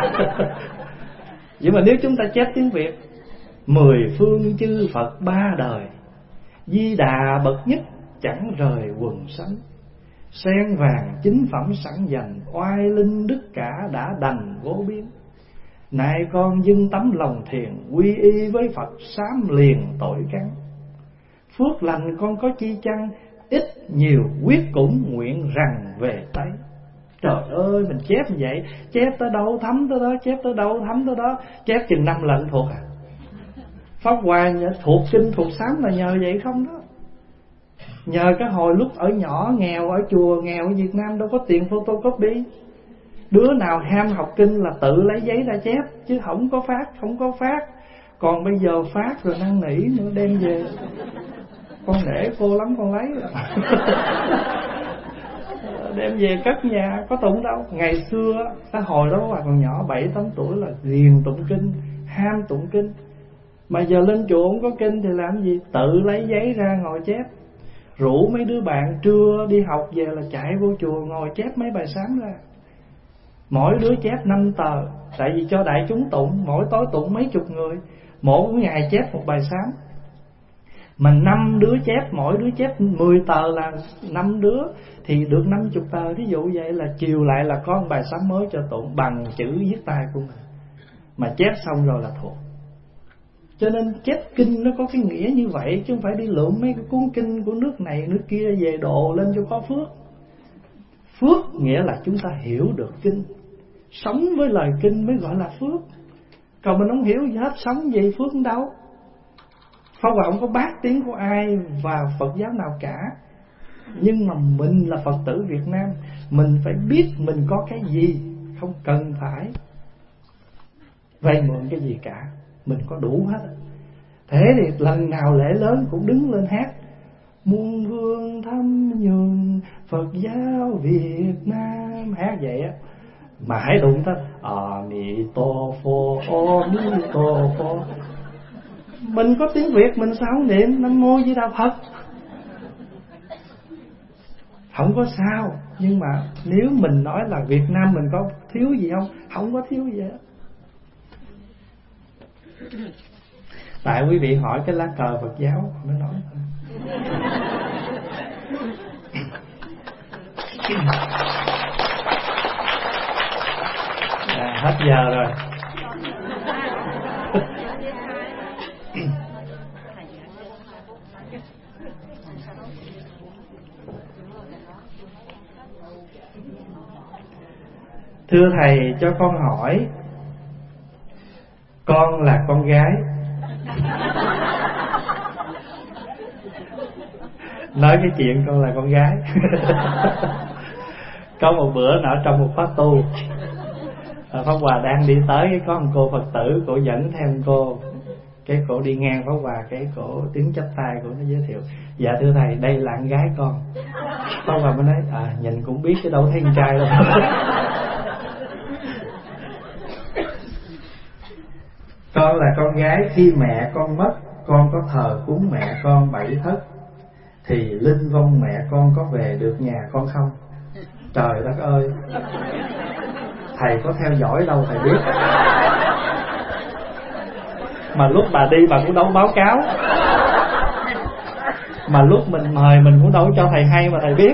Vậy mà nếu chúng ta chép tiếng Việt 10 phương chư Phật 3 đời, Di Đà bậc nhất chẳng rời quần sánh. Sen vàng chính phẩm sẵn dành, oai linh đức cả đã đành vô biên. Nay con dưng tấm lòng thiền, quy y với Phật sám liền tội căn. Phước lành con có chi chăng, ít nhiều quyết cũng nguyện rằng về Tây. Trời ơi, mình chép như vậy, chép tới đâu thấm tới đó, chép tới đâu thấm tới đó. Chép chừng 5 lần thuộc à. Pháp Hòa thuộc kinh thuộc sám là nhờ vậy không đó. Nhờ cái hồi lúc ở nhỏ nghèo, ở chùa nghèo ở Việt Nam đâu có tiền photocopy. Đứa nào ham học kinh là tự lấy giấy ra chép, chứ không có phát. Còn bây giờ phát rồi năn nỉ nữa đem về. Con nể cô lắm con lấy. Đem về cất nhà, có tụng đâu. Ngày xưa, cái hồi đó mà còn nhỏ 7-8 tuổi là ghiền tụng kinh, ham tụng kinh. Mà giờ lên chùa không có kinh thì làm gì? Tự lấy giấy ra ngồi chép. Rủ mấy đứa bạn trưa đi học về là chạy vô chùa ngồi chép mấy bài sám ra. Mỗi đứa chép 5 tờ. Tại vì cho đại chúng tụng, mỗi tối tụng mấy chục người, mỗi ngày chép một bài sám. Mà 5 đứa chép, mỗi đứa chép 10 tờ là 5 đứa thì được 50 tờ. Ví dụ vậy là chiều lại là có một bài sám mới cho tụng bằng chữ viết tay của mình. Mà chép xong rồi là thuộc. Cho nên chép kinh nó có cái nghĩa như vậy, chứ không phải đi lượm mấy cái cuốn kinh của nước này nước kia về độ lên cho có phước. Phước nghĩa là chúng ta hiểu được kinh, sống với lời kinh mới gọi là phước. Còn mình không hiểu gì hết, sống gì phước đâu. Pháp Hòa không có bác tiếng của ai và Phật giáo nào cả. Nhưng mà mình là Phật tử Việt Nam, mình phải biết mình có cái gì, không cần phải vay mượn cái gì cả. Mình có đủ hết. Thế thì lần nào lễ lớn cũng đứng lên hát muôn vương thâm nhường Phật giáo Việt Nam. Hát vậy á. Mà hãy đụng tới Amitofo. Mình có tiếng Việt mình sao không niệm Nam Mô Di Đà Phật? Không có sao. Nhưng mà nếu mình nói là Việt Nam mình có thiếu gì không? Không có thiếu gì hết. Tại quý vị hỏi cái lá cờ Phật giáo mới nói thôi. Hết giờ rồi. Thưa thầy, cho con hỏi, con là con gái. Nói cái chuyện con là con gái. Có một bữa nọ trong một khóa tu, Pháp Hòa đang đi tới, có một cô Phật tử, cổ dẫn theo cô, cái cổ đi ngang Pháp Hòa, cái cổ tiếng chắp tay, cổ nó giới thiệu: dạ thưa thầy, đây là con gái con. Pháp Hòa mới nói: nhìn cũng biết chứ đâu thấy con trai đâu. Con là con gái, khi mẹ con mất, con có thờ cúng mẹ con 7 thất, thì linh vong mẹ con có về được nhà con không? Trời đất ơi, thầy có theo dõi đâu thầy biết. Mà lúc bà đi bà cũng đâu báo cáo, mà lúc mình mời mình cũng đâu cho thầy hay mà thầy biết.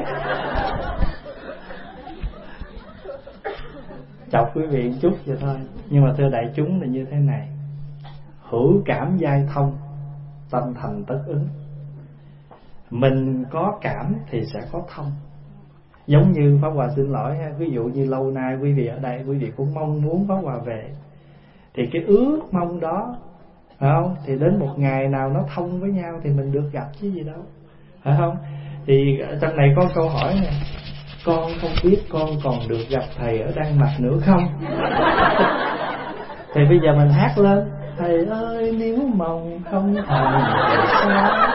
Chọc quý vị một chút vậy thôi. Nhưng mà thưa đại chúng là như thế này: hữu cảm giai thông, tâm thành tất ứng. Mình có cảm thì sẽ có thông. Giống như Pháp Hòa xin lỗi ha, ví dụ như lâu nay quý vị ở đây, quý vị cũng mong muốn Pháp Hòa về, thì cái ước mong đó, phải không? Thì đến một ngày nào nó thông với nhau thì mình được gặp chứ gì đâu, phải không? Thì trong này có câu hỏi nè: con không biết con còn được gặp thầy ở Đan Mạch nữa không? Thì bây giờ mình hát lên: thầy ơi nếu mong không thành thì sao?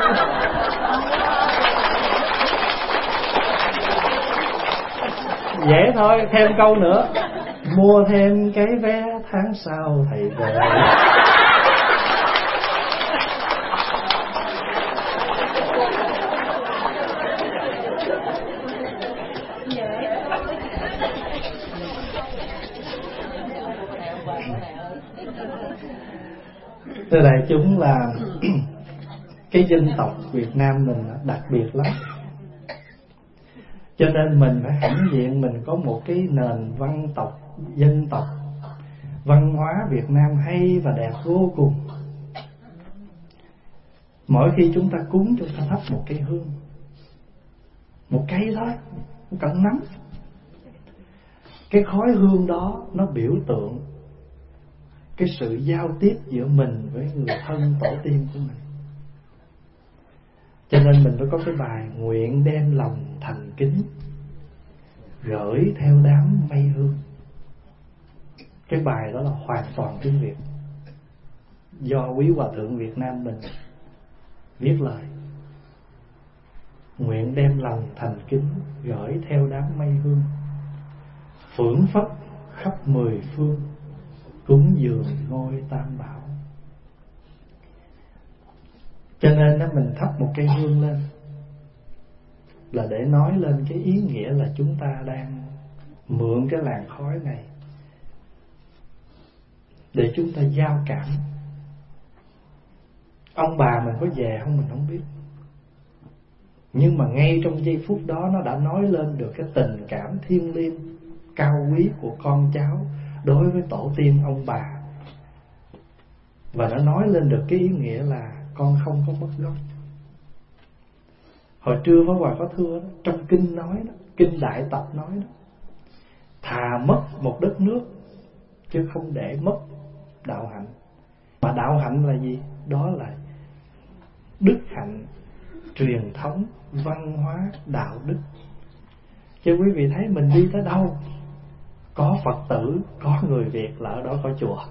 Dễ thôi, thêm câu nữa: mua thêm cái vé tháng sau thầy về. Thưa đại chúng là cái dân tộc Việt Nam mình đặc biệt lắm, cho nên mình phải hãnh diện mình có một cái nền văn tộc, dân tộc, văn hóa Việt Nam hay và đẹp vô cùng. Mỗi khi chúng ta cúng, chúng ta thắp một cây hương, một cây thôi, không cần nắm. Cái khói hương đó nó biểu tượng cái sự giao tiếp giữa mình với người thân tổ tiên của mình. Cho nên mình mới có cái bài: nguyện đem lòng thành kính, gửi theo đám mây hương. Cái bài đó là hoàn toàn tiếng Việt, do quý hòa thượng Việt Nam mình viết lời. Nguyện đem lòng thành kính, gửi theo đám mây hương, phưởng phất khắp 10 phương, cúng dường ngôi Tam Bảo. Cho nên đó, mình thắp một cây hương lên là để nói lên cái ý nghĩa là chúng ta đang mượn cái làn khói này để chúng ta giao cảm. Ông bà mình có về không mình không biết, nhưng mà ngay trong giây phút đó nó đã nói lên được cái tình cảm thiêng liêng cao quý của con cháu đối với tổ tiên ông bà. Và nó nói lên được cái ý nghĩa là con không có mất gốc. Hồi trưa Pháp Hòa có thưa đó, trong kinh nói đó, kinh Đại Tập nói đó: thà mất một đất nước chứ không để mất đạo hạnh. Mà đạo hạnh là gì? Đó là đức hạnh, truyền thống, văn hóa, đạo đức. Chứ quý vị thấy mình đi tới đâu có Phật tử, có người Việt là ở đó có chùa.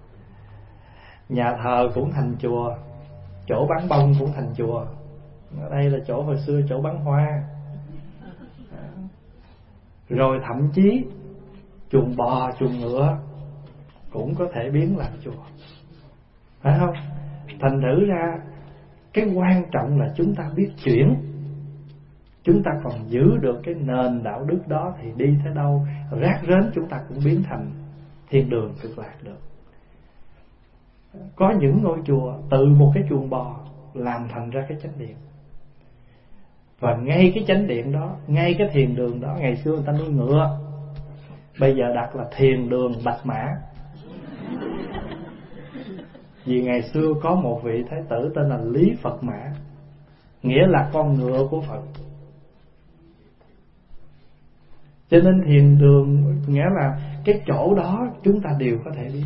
Nhà thờ cũng thành chùa, chỗ bán bông cũng thành chùa. Ở đây là chỗ hồi xưa chỗ bán hoa. Rồi thậm chí chuồng bò, chuồng ngựa cũng có thể biến làm chùa, phải không? Thành thử ra cái quan trọng là chúng ta biết chuyển. Chúng ta còn giữ được cái nền đạo đức đó thì đi tới đâu rác rến chúng ta cũng biến thành thiên đường cực lạc được. Có những ngôi chùa từ một cái chuồng bò làm thành ra cái chánh điện. Và ngay cái chánh điện đó, ngay cái thiền đường đó, ngày xưa người ta nuôi ngựa, bây giờ đặt là thiền đường Bạch Mã. Vì ngày xưa có một vị thái tử tên là Lý Phật Mã, nghĩa là con ngựa của Phật. Cho nên thiền đường nghĩa là cái chỗ đó chúng ta đều có thể biết.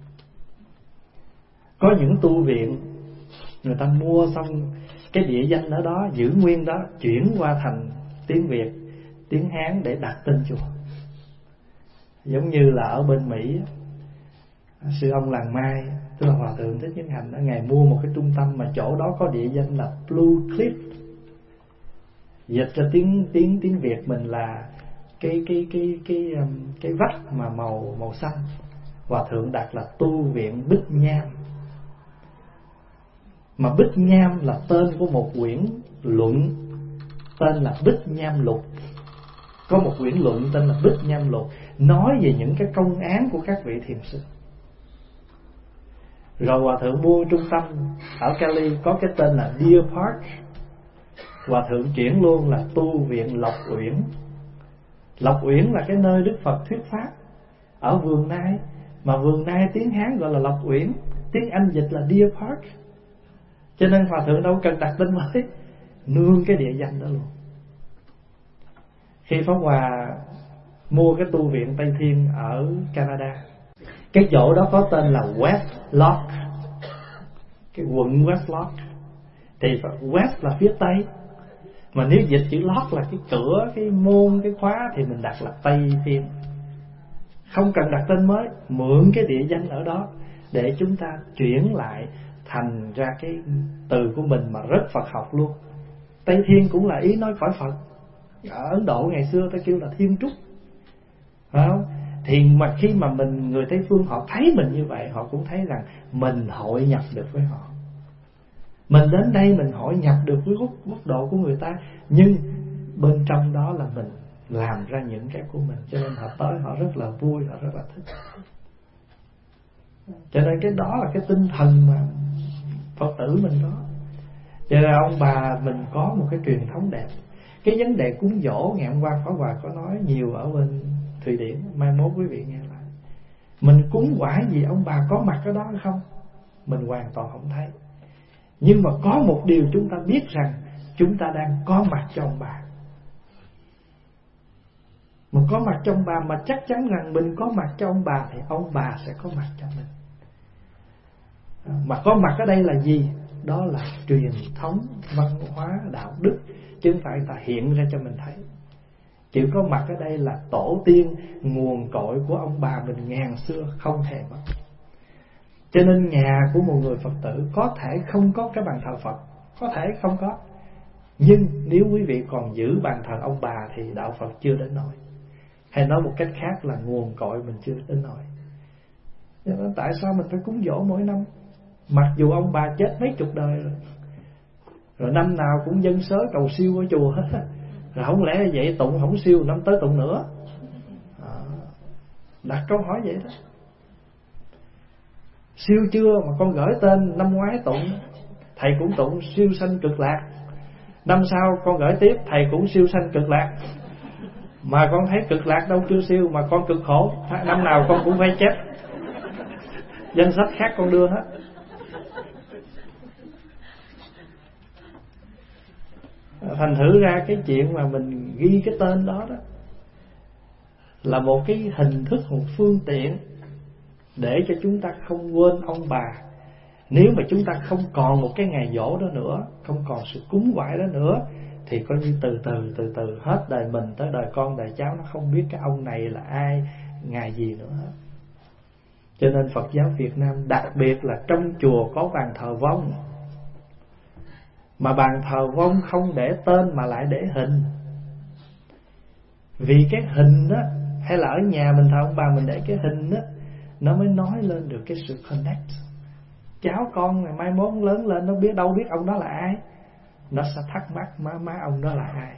Có những tu viện người ta mua xong cái địa danh ở đó, giữ nguyên đó, chuyển qua thành tiếng Việt, tiếng Hán để đặt tên chùa. Giống như là ở bên Mỹ, sư ông Làng Mai, tức là Hòa thượng Thích Nhất Hạnh, ngài mua một cái trung tâm mà chỗ đó có địa danh là Blue Cliff. Dịch ra tiếng Việt mình là cái vách mà màu xanh. Hòa thượng đặt là tu viện Bích Nham. Mà Bích Nham là tên của một quyển luận tên là Bích Nham Lục. Có một quyển luận tên là Bích Nham Lục, nói về những cái công án của các vị thiền sư. Rồi Hòa thượng mua trung tâm ở Cali có cái tên là Deer Park. Hòa thượng chuyển luôn là tu viện Lộc Uyển. Lộc Uyển là cái nơi Đức Phật thuyết pháp ở Vườn Nai, mà Vườn Nai tiếng Hán gọi là Lộc Uyển, tiếng Anh dịch là Deer Park. Cho nên Hòa thượng đâu cần đặt tên mới, nương cái địa danh đó luôn. Khi Pháp Hòa mua cái tu viện Tây Thiên ở Canada, cái chỗ đó có tên là West Lock, cái quận West Lock. Thì West là phía Tây, mà nếu dịch chữ Lock là cái cửa, cái môn, cái khóa, thì mình đặt là Tây Thiên. Không cần đặt tên mới, mượn cái địa danh ở đó để chúng ta chuyển lại thành ra cái từ của mình mà rất Phật học luôn. Tây Thiên cũng là ý nói cõi Phật. Ở Ấn Độ ngày xưa ta kêu là Thiên Trúc, phải không? Thì mà khi mà người Tây phương họ thấy mình như vậy, họ cũng thấy rằng mình hội nhập được với họ. Mình đến đây mình hội nhập được với quốc độ của người ta, nhưng bên trong đó là mình làm ra những cái của mình. Cho nên họ tới họ rất là vui, họ rất là thích. Cho nên cái đó là cái tinh thần mà Phật tử mình có. Cho nên ông bà mình có một cái truyền thống đẹp. Cái vấn đề cúng dỗ ngày hôm qua Pháp Hòa có nói nhiều ở bên Thụy Điển, mai mốt quý vị nghe lại. Mình cúng quả gì ông bà có mặt ở đó hay không, mình hoàn toàn không thấy. Nhưng mà có một điều chúng ta biết rằng chúng ta đang có mặt cho ông bà. Mà có mặt cho ông bà, mà chắc chắn rằng mình có mặt cho ông bà thì ông bà sẽ có mặt cho mình. Mà có mặt ở đây là gì? Đó là truyền thống văn hóa đạo đức, chứ không phải người ta hiện ra cho mình thấy. Chữ có mặt ở đây là tổ tiên, nguồn cội của ông bà mình ngàn xưa không hề mất. Cho nên nhà của một người Phật tử có thể không có cái bàn thờ Phật, có thể không có, nhưng nếu quý vị còn giữ bàn thờ ông bà thì đạo Phật chưa đến nỗi. Hay nói một cách khác là nguồn cội mình chưa đến nỗi. Nên tại sao mình phải cúng dỗ mỗi năm? Mặc dù ông bà chết mấy chục đời rồi năm nào cũng dâng sớ cầu siêu ở chùa hết, rồi không lẽ vậy tụng không siêu, năm tới tụng nữa? Đặt câu hỏi vậy đó. Siêu chưa mà con gửi tên năm ngoái tụng, thầy cũng tụng siêu sanh cực lạc. Năm sau con gửi tiếp, thầy cũng siêu sanh cực lạc. Mà con thấy cực lạc đâu chưa siêu, mà con cực khổ. Năm nào con cũng phải chép danh sách khác con đưa hết. Thành thử ra cái chuyện mà mình ghi cái tên đó đó là một cái hình thức, một phương tiện để cho chúng ta không quên ông bà. Nếu mà chúng ta không còn một cái ngày giỗ đó nữa, không còn sự cúng quải đó nữa, thì coi như từ từ hết đời mình tới đời con đời cháu nó không biết cái ông này là ai, ngày gì nữa hết. Cho nên Phật giáo Việt Nam đặc biệt là trong chùa có bàn thờ vong. Mà bàn thờ vong không để tên mà lại để hình. Vì cái hình đó, hay là ở nhà mình thờ ông bà mình để cái hình đó, nó mới nói lên được cái sự connect. Cháu con ngày mai mốt lớn lên nó đâu biết ông đó là ai, nó sẽ thắc mắc má ông đó là ai,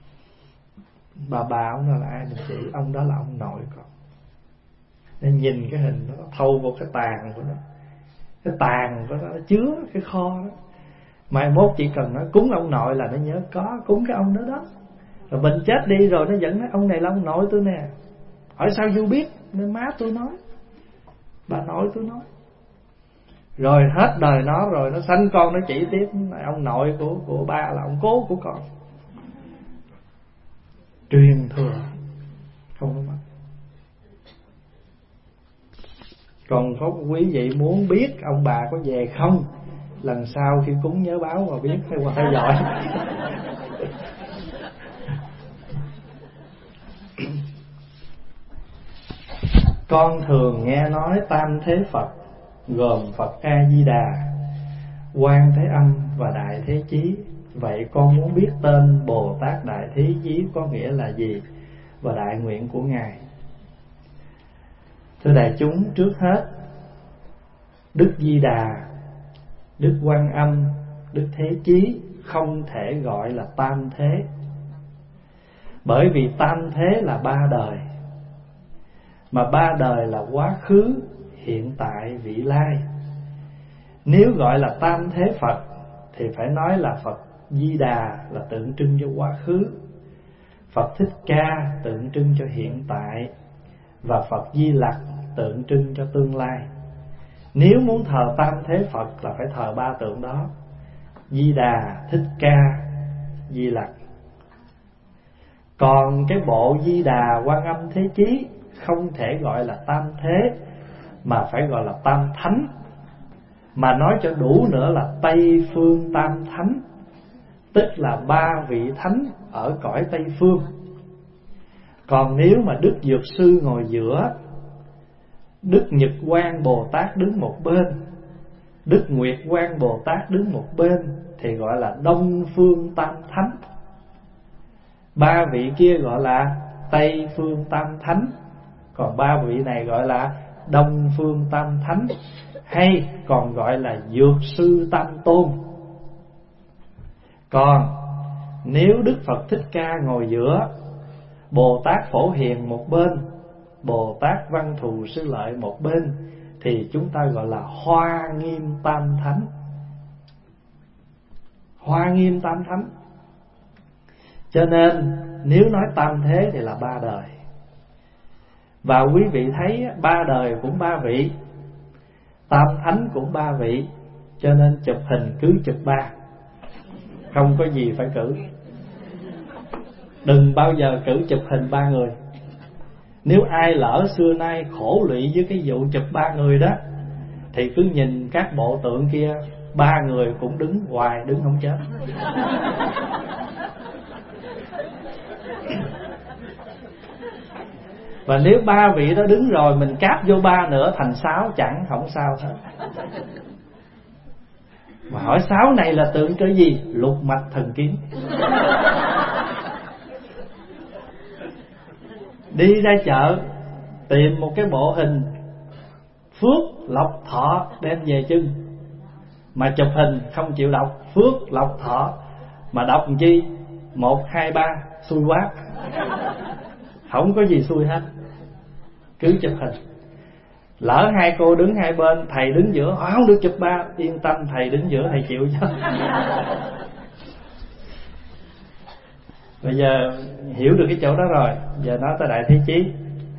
bà ông đó là ai, mình chỉ ông đó là ông nội con. Nên nhìn cái hình nó thâu vô cái tàn của nó, cái tàn của nó chứa cái kho đó. Mai mốt chỉ cần nói cúng ông nội là nó nhớ có cúng cái ông đó đó. Rồi mình chết đi rồi nó vẫn nói ông này là ông nội tôi nè. Hỏi sao Du biết? Nên má tôi nói, bà nội tôi nói. Rồi hết đời nó rồi nó sanh con nó chỉ tiếp, ông nội của ba là ông cố của con. Truyền thừa không có mất. Còn có quý vị muốn biết ông bà có về không, lần sau khi cúng nhớ báo mà biết, hay qua theo dõi. Con thường nghe nói tam thế Phật gồm Phật A Di Đà, Quan Thế Âm và Đại Thế Chí. Vậy con muốn biết tên Bồ Tát Đại Thế Chí có nghĩa là gì và đại nguyện của Ngài. Thưa đại chúng, trước hết Đức Di Đà, Đức Quan Âm, Đức Thế Chí không thể gọi là tam thế, bởi vì tam thế là ba đời, mà ba đời là quá khứ, hiện tại, vị lai. Nếu gọi là tam thế Phật thì phải nói là Phật Di Đà là tượng trưng cho quá khứ, Phật Thích Ca tượng trưng cho hiện tại, và Phật Di Lặc tượng trưng cho tương lai. Nếu muốn thờ tam thế Phật là phải thờ ba tượng đó: Di Đà, Thích Ca, Di Lặc. Còn cái bộ Di Đà, Quan Âm, Thế Chí không thể gọi là tam thế, mà phải gọi là tam thánh. Mà nói cho đủ nữa là Tây Phương Tam Thánh, tức là ba vị thánh ở cõi Tây Phương. Còn nếu mà Đức Dược Sư ngồi giữa, Đức Nhật Quang Bồ Tát đứng một bên, Đức Nguyệt Quang Bồ Tát đứng một bên, thì gọi là Đông Phương Tam Thánh. Ba vị kia gọi là Tây Phương Tam Thánh, còn ba vị này gọi là Đông Phương Tam Thánh, hay còn gọi là Dược Sư Tam Tôn. Còn nếu Đức Phật Thích Ca ngồi giữa, Bồ Tát Phổ Hiền một bên, Bồ Tát Văn Thù Sư Lợi một bên, thì chúng ta gọi là Hoa Nghiêm Tam Thánh. Hoa Nghiêm Tam Thánh. Cho nên nếu nói tam thế thì là ba đời. Và quý vị thấy ba đời cũng ba vị, tam thánh cũng ba vị, cho nên chụp hình cứ chụp ba, không có gì phải cử. Đừng bao giờ cử chụp hình ba người. Nếu ai lỡ xưa nay khổ lụy với cái vụ chụp ba người đó, thì cứ nhìn các bộ tượng kia, ba người cũng đứng hoài, đứng không chết. Và nếu ba vị đó đứng rồi, mình cáp vô ba nữa thành sáu, chẳng không sao hết. Mà hỏi sáu này là tượng cái gì? Lục mạch thần kiếm. Đi ra chợ tìm một cái bộ hình Phước Lộc Thọ đem về trưng, mà chụp hình không chịu đọc Phước Lộc Thọ, mà đọc làm chi 1, 2, 3 xui quá. Không có gì xui hết, cứ chụp hình. Lỡ hai cô đứng hai bên, thầy đứng giữa, họ không được chụp ba. Yên tâm, thầy đứng giữa thầy chịu chứ. Bây giờ hiểu được cái chỗ đó rồi, giờ nói tới Đại Thế Chí.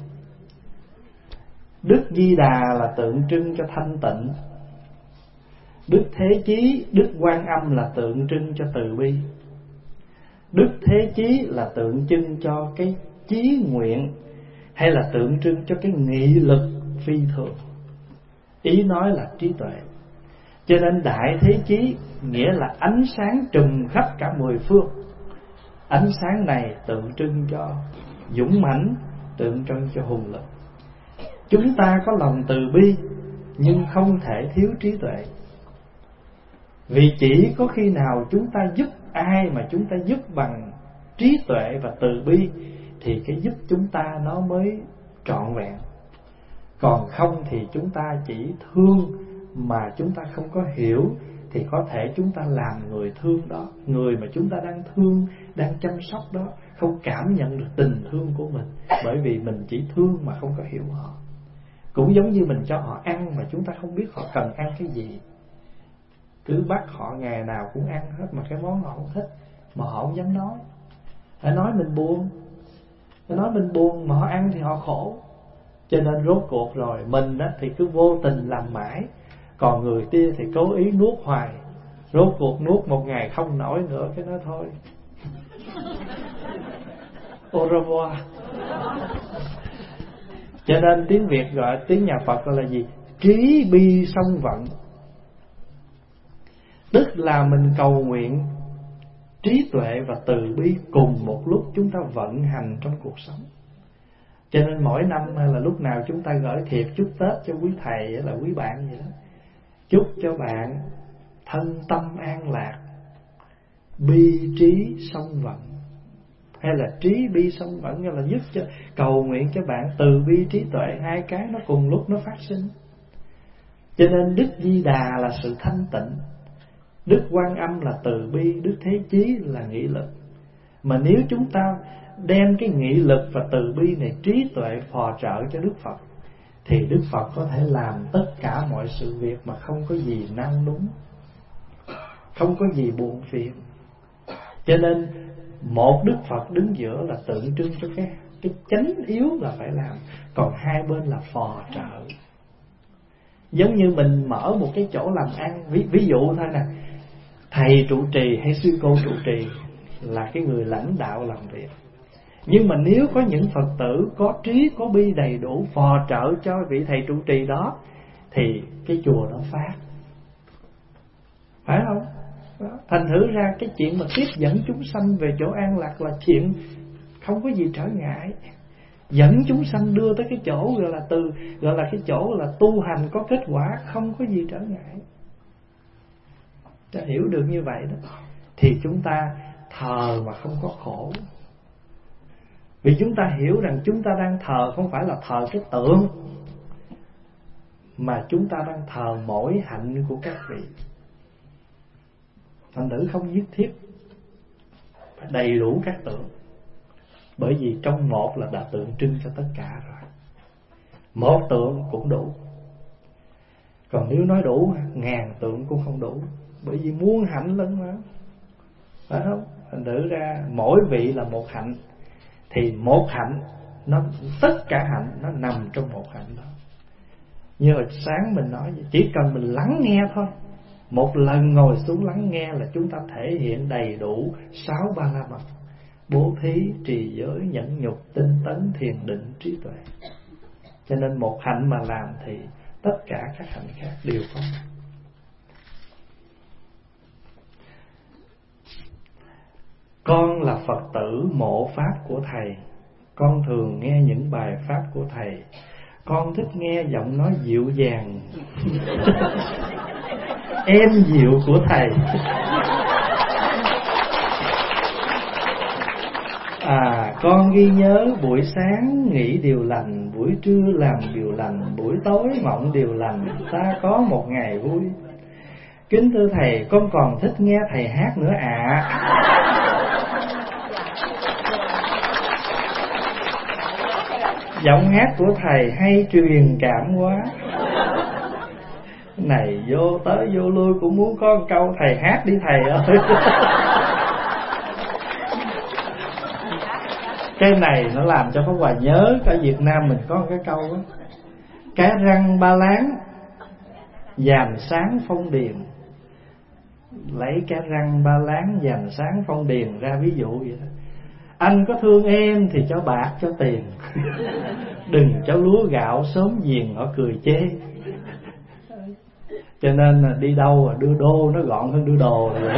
Đức Di Đà là tượng trưng cho thanh tịnh, Đức Thế Chí, Đức Quan Âm là tượng trưng cho từ bi, Đức Thế Chí là tượng trưng cho cái chí nguyện, hay là tượng trưng cho cái nghị lực phi thường. Ý nói là trí tuệ. Cho nên Đại Thế Chí nghĩa là ánh sáng trùm khắp cả mười phương. Ánh sáng này tượng trưng cho dũng mãnh, tượng trưng cho hùng lực. Chúng ta có lòng từ bi, nhưng không thể thiếu trí tuệ. Vì chỉ có khi nào chúng ta giúp ai mà chúng ta giúp bằng trí tuệ và từ bi, thì cái giúp chúng ta nó mới trọn vẹn. Còn không thì chúng ta chỉ thương mà chúng ta không có hiểu, thì có thể chúng ta làm người thương đó, người mà chúng ta đang thương, đang chăm sóc đó, không cảm nhận được tình thương của mình, bởi vì mình chỉ thương mà không có hiểu họ. Cũng giống như mình cho họ ăn mà chúng ta không biết họ cần ăn cái gì, cứ bắt họ ngày nào cũng ăn hết mà cái món họ không thích, mà họ không dám nói. Hãy nói mình buồn, hãy nói mình buồn mà họ ăn thì họ khổ. Cho nên rốt cuộc rồi mình đó thì cứ vô tình làm mãi, còn người kia thì cố ý nuốt hoài. Rốt cuộc nuốt một ngày không nổi nữa, cái nói thôi, au revoir. Cho nên tiếng Việt gọi, tiếng nhà Phật gọi là gì? trí bi song vận, tức là mình cầu nguyện trí tuệ và từ bi cùng một lúc chúng ta vận hành trong cuộc sống. Cho nên mỗi năm hay là lúc nào chúng ta gửi thiệp chúc Tết cho quý thầy hay là quý bạn vậy đó, chúc cho bạn thân tâm an lạc, bi trí song vận, hay là trí bi song vận, nghĩa là giúp cho cầu nguyện cho bạn từ bi trí tuệ, hai cái nó cùng lúc nó phát sinh. Cho nên Đức Di Đà là sự thanh tịnh, Đức Quan Âm là từ bi, Đức Thế Chí là nghị lực. Mà nếu chúng ta đem cái nghị lực và từ bi này, trí tuệ phò trợ cho Đức Phật, thì Đức Phật có thể làm tất cả mọi sự việc mà không có gì nao núng, không có gì buồn phiền. Cho nên một Đức Phật đứng giữa là tượng trưng cho cái chánh yếu là phải làm, còn hai bên là phò trợ. Giống như mình mở một cái chỗ làm ăn, ví dụ thôi nè, thầy trụ trì hay sư cô trụ trì là cái người lãnh đạo làm việc. Nhưng mà nếu có những Phật tử có trí có bi đầy đủ phò trợ cho vị thầy trụ trì đó, thì cái chùa đó phát, phải không? Thành thử ra cái chuyện mà tiếp dẫn chúng sanh về chỗ an lạc là chuyện không có gì trở ngại. Dẫn chúng sanh đưa tới cái chỗ gọi là cái chỗ là tu hành có kết quả, không có gì trở ngại. Ta hiểu được như vậy đó, thì chúng ta thờ mà không có khổ. Vì chúng ta hiểu rằng chúng ta đang thờ không phải là thờ cái tượng, mà chúng ta đang thờ mỗi hạnh của các vị. Thành thử không nhất thiết phải đầy đủ các tượng, bởi vì trong một là đã tượng trưng cho tất cả rồi. Một tượng cũng đủ. Còn nếu nói đủ, 1000 tượng cũng không đủ, bởi vì muôn hạnh lẫn mà, phải không? Thành thử ra mỗi vị là một hạnh, thì một hạnh nó tất cả hạnh nó nằm trong một hạnh đó. Như hồi sáng mình nói, chỉ cần mình lắng nghe thôi, một lần ngồi xuống lắng nghe là chúng ta thể hiện đầy đủ 6 ba la mật: bố thí, trì giới, nhẫn nhục, tinh tấn, thiền định, trí tuệ. Cho nên một hạnh mà làm thì tất cả các hạnh khác đều có. Con là Phật tử mộ pháp của Thầy, con thường nghe những bài pháp của Thầy. Con thích nghe giọng nói dịu dàng êm dịu của Thầy. Con ghi nhớ buổi sáng nghĩ điều lành, buổi trưa làm điều lành, buổi tối mộng điều lành, ta có một ngày vui. Kính thưa Thầy, con còn thích nghe Thầy hát nữa ạ. Giọng hát của Thầy hay truyền cảm quá. Này vô tới vô lui cũng muốn có một câu Thầy hát đi Thầy ơi. Cái này nó làm cho Pháp Hòa nhớ cả Việt Nam mình có một cái câu đó: cá răng ba láng, dàm sáng phong điền. Lấy cá răng ba láng, dàm sáng phong điền ra ví dụ vậy đó. Anh có thương em thì cho bạc cho tiền, đừng cho lúa gạo sớm giềng họ cười chê. Cho nên đi đâu đưa đô nó gọn hơn đưa đồ rồi.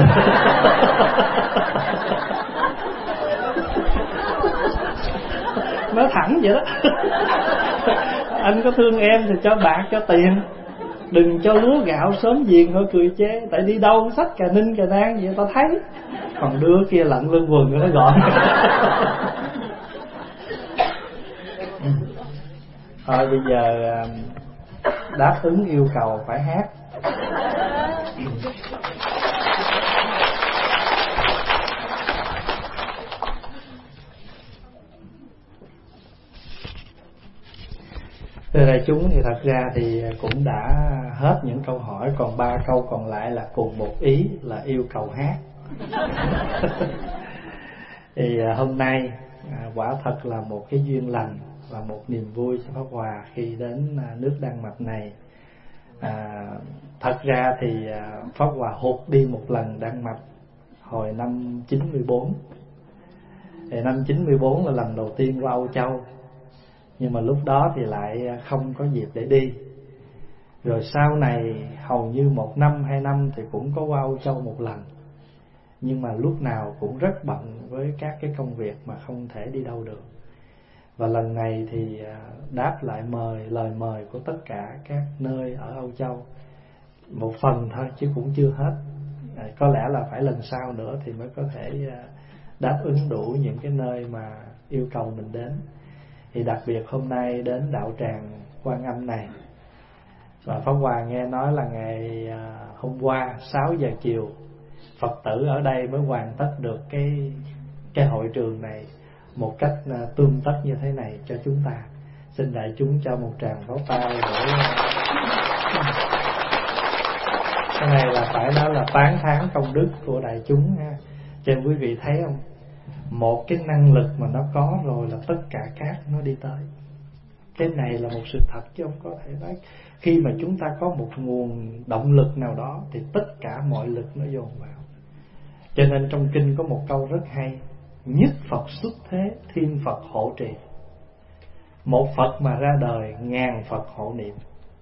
Nói thẳng vậy đó. Anh có thương em thì cho bạc cho tiền, đừng cho lúa gạo sớm giềng họ cười chê. Tại đi đâu xách cà ninh cà nang vậy ta thấy, còn đứa kia lặn lưng quần rồi nó gọn. Thôi bây giờ đáp ứng yêu cầu phải hát. Thưa đại chúng, thì thật ra thì cũng đã hết những câu hỏi, còn 3 câu còn lại là cùng một ý là yêu cầu hát. Thì hôm nay quả thật là một cái duyên lành và một niềm vui cho Pháp Hòa khi đến nước Đan Mạch này. Thật ra thì Pháp Hòa hụt đi một lần Đan Mạch hồi năm 94. Thì năm 94 là lần đầu tiên qua Âu Châu, nhưng mà lúc đó thì lại không có dịp để đi. Rồi sau này hầu như 1 năm 2 năm thì cũng có qua Âu Châu một lần, nhưng mà lúc nào cũng rất bận với các cái công việc mà không thể đi đâu được. Và lần này thì đáp lại lời mời của tất cả các nơi ở Âu Châu, một phần thôi chứ cũng chưa hết. Có lẽ là phải lần sau nữa thì mới có thể đáp ứng đủ những cái nơi mà yêu cầu mình đến. Thì đặc biệt hôm nay đến đạo tràng Quan Âm này, và Pháp Hòa nghe nói là ngày hôm qua 6 giờ chiều Phật tử ở đây mới hoàn tất được cái hội trường này một cách tươm tất như thế này cho chúng ta. Xin đại chúng cho một tràng pháo tay để cái này là phải nói là tán thán công đức của đại chúng ha. Cho nên quý vị thấy không, một cái năng lực mà nó có rồi là tất cả các nó đi tới. Cái này là một sự thật chứ không có thể nói. Khi mà chúng ta có một nguồn động lực nào đó thì tất cả mọi lực nó dồn vào. Cho nên trong kinh có một câu rất hay: nhất Phật xuất thế, thiên Phật hộ trì. Một Phật mà ra đời, ngàn Phật hộ niệm.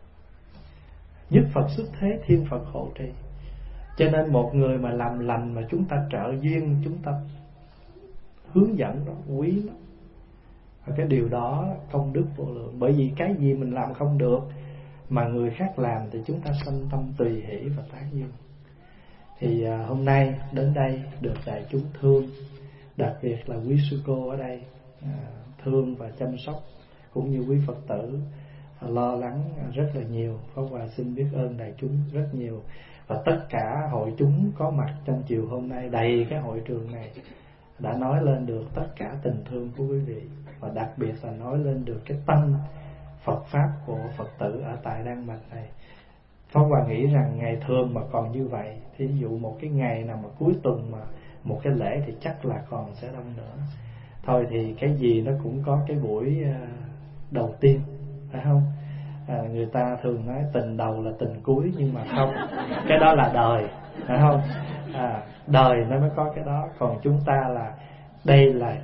Nhất Phật xuất thế, thiên Phật hộ trì. Cho nên một người mà làm lành mà chúng ta trợ duyên, chúng ta hướng dẫn đó, quý lắm. Và cái điều đó công đức vô lượng. Bởi vì cái gì mình làm không được mà người khác làm thì chúng ta sanh tâm tùy hỷ và tán dương. Thì hôm nay đến đây được đại chúng thương, đặc biệt là quý sư cô ở đây thương và chăm sóc, cũng như quý Phật tử lo lắng rất là nhiều. Pháp Hòa xin biết ơn đại chúng rất nhiều. Và tất cả hội chúng có mặt trong chiều hôm nay, đầy cái hội trường này, đã nói lên được tất cả tình thương của quý vị, và đặc biệt là nói lên được cái tâm Phật Pháp của Phật tử ở tại Đan Mạch này. Pháp Hòa nghĩ rằng ngày thường mà còn như vậy, thí dụ một cái ngày nào mà cuối tuần mà một cái lễ thì chắc là còn sẽ đông nữa. Thôi thì cái gì nó cũng có cái buổi đầu tiên, phải không? Người ta thường nói tình đầu là tình cuối, nhưng mà không, cái đó là đời, phải không? Đời nó mới có cái đó. Còn chúng ta là đây là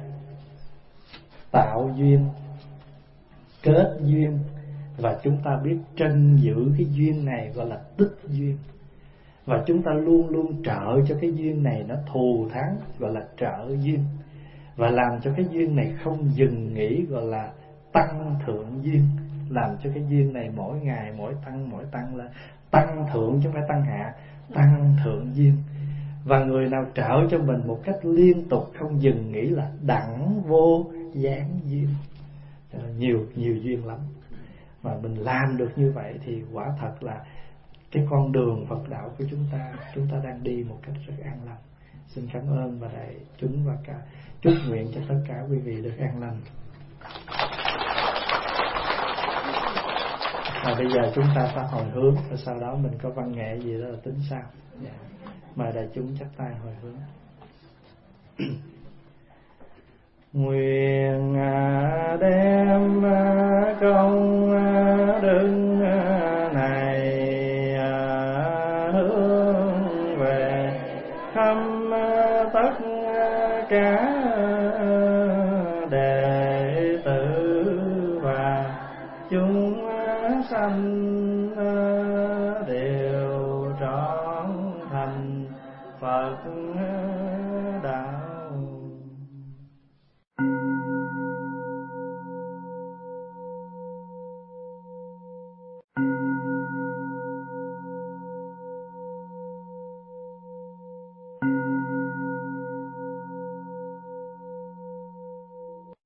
tạo duyên, kết duyên, và chúng ta biết trân giữ cái duyên này gọi là tích duyên. Và chúng ta luôn luôn trợ cho cái duyên này nó thù thắng, gọi là trợ duyên. Và làm cho cái duyên này không dừng nghỉ, gọi là tăng thượng duyên. Làm cho cái duyên này mỗi ngày mỗi tăng lên. Tăng thượng chứ không phải tăng hạ, tăng thượng duyên. Và người nào trợ cho mình một cách liên tục không dừng nghỉ là đẳng vô gián duyên. Nhiều duyên lắm. Mà mình làm được như vậy thì quả thật là cái con đường Phật đạo của chúng ta đang đi một cách rất an lành. Xin cảm ơn và đại chúng, và cả chúc nguyện cho tất cả quý vị được an lành. Bây giờ chúng ta phải hồi hướng, và sau đó mình có văn nghệ gì đó là tính sao. Mời đại chúng chắp tay hồi hướng. Nguyện đem công đức này hướng về khắp tất cả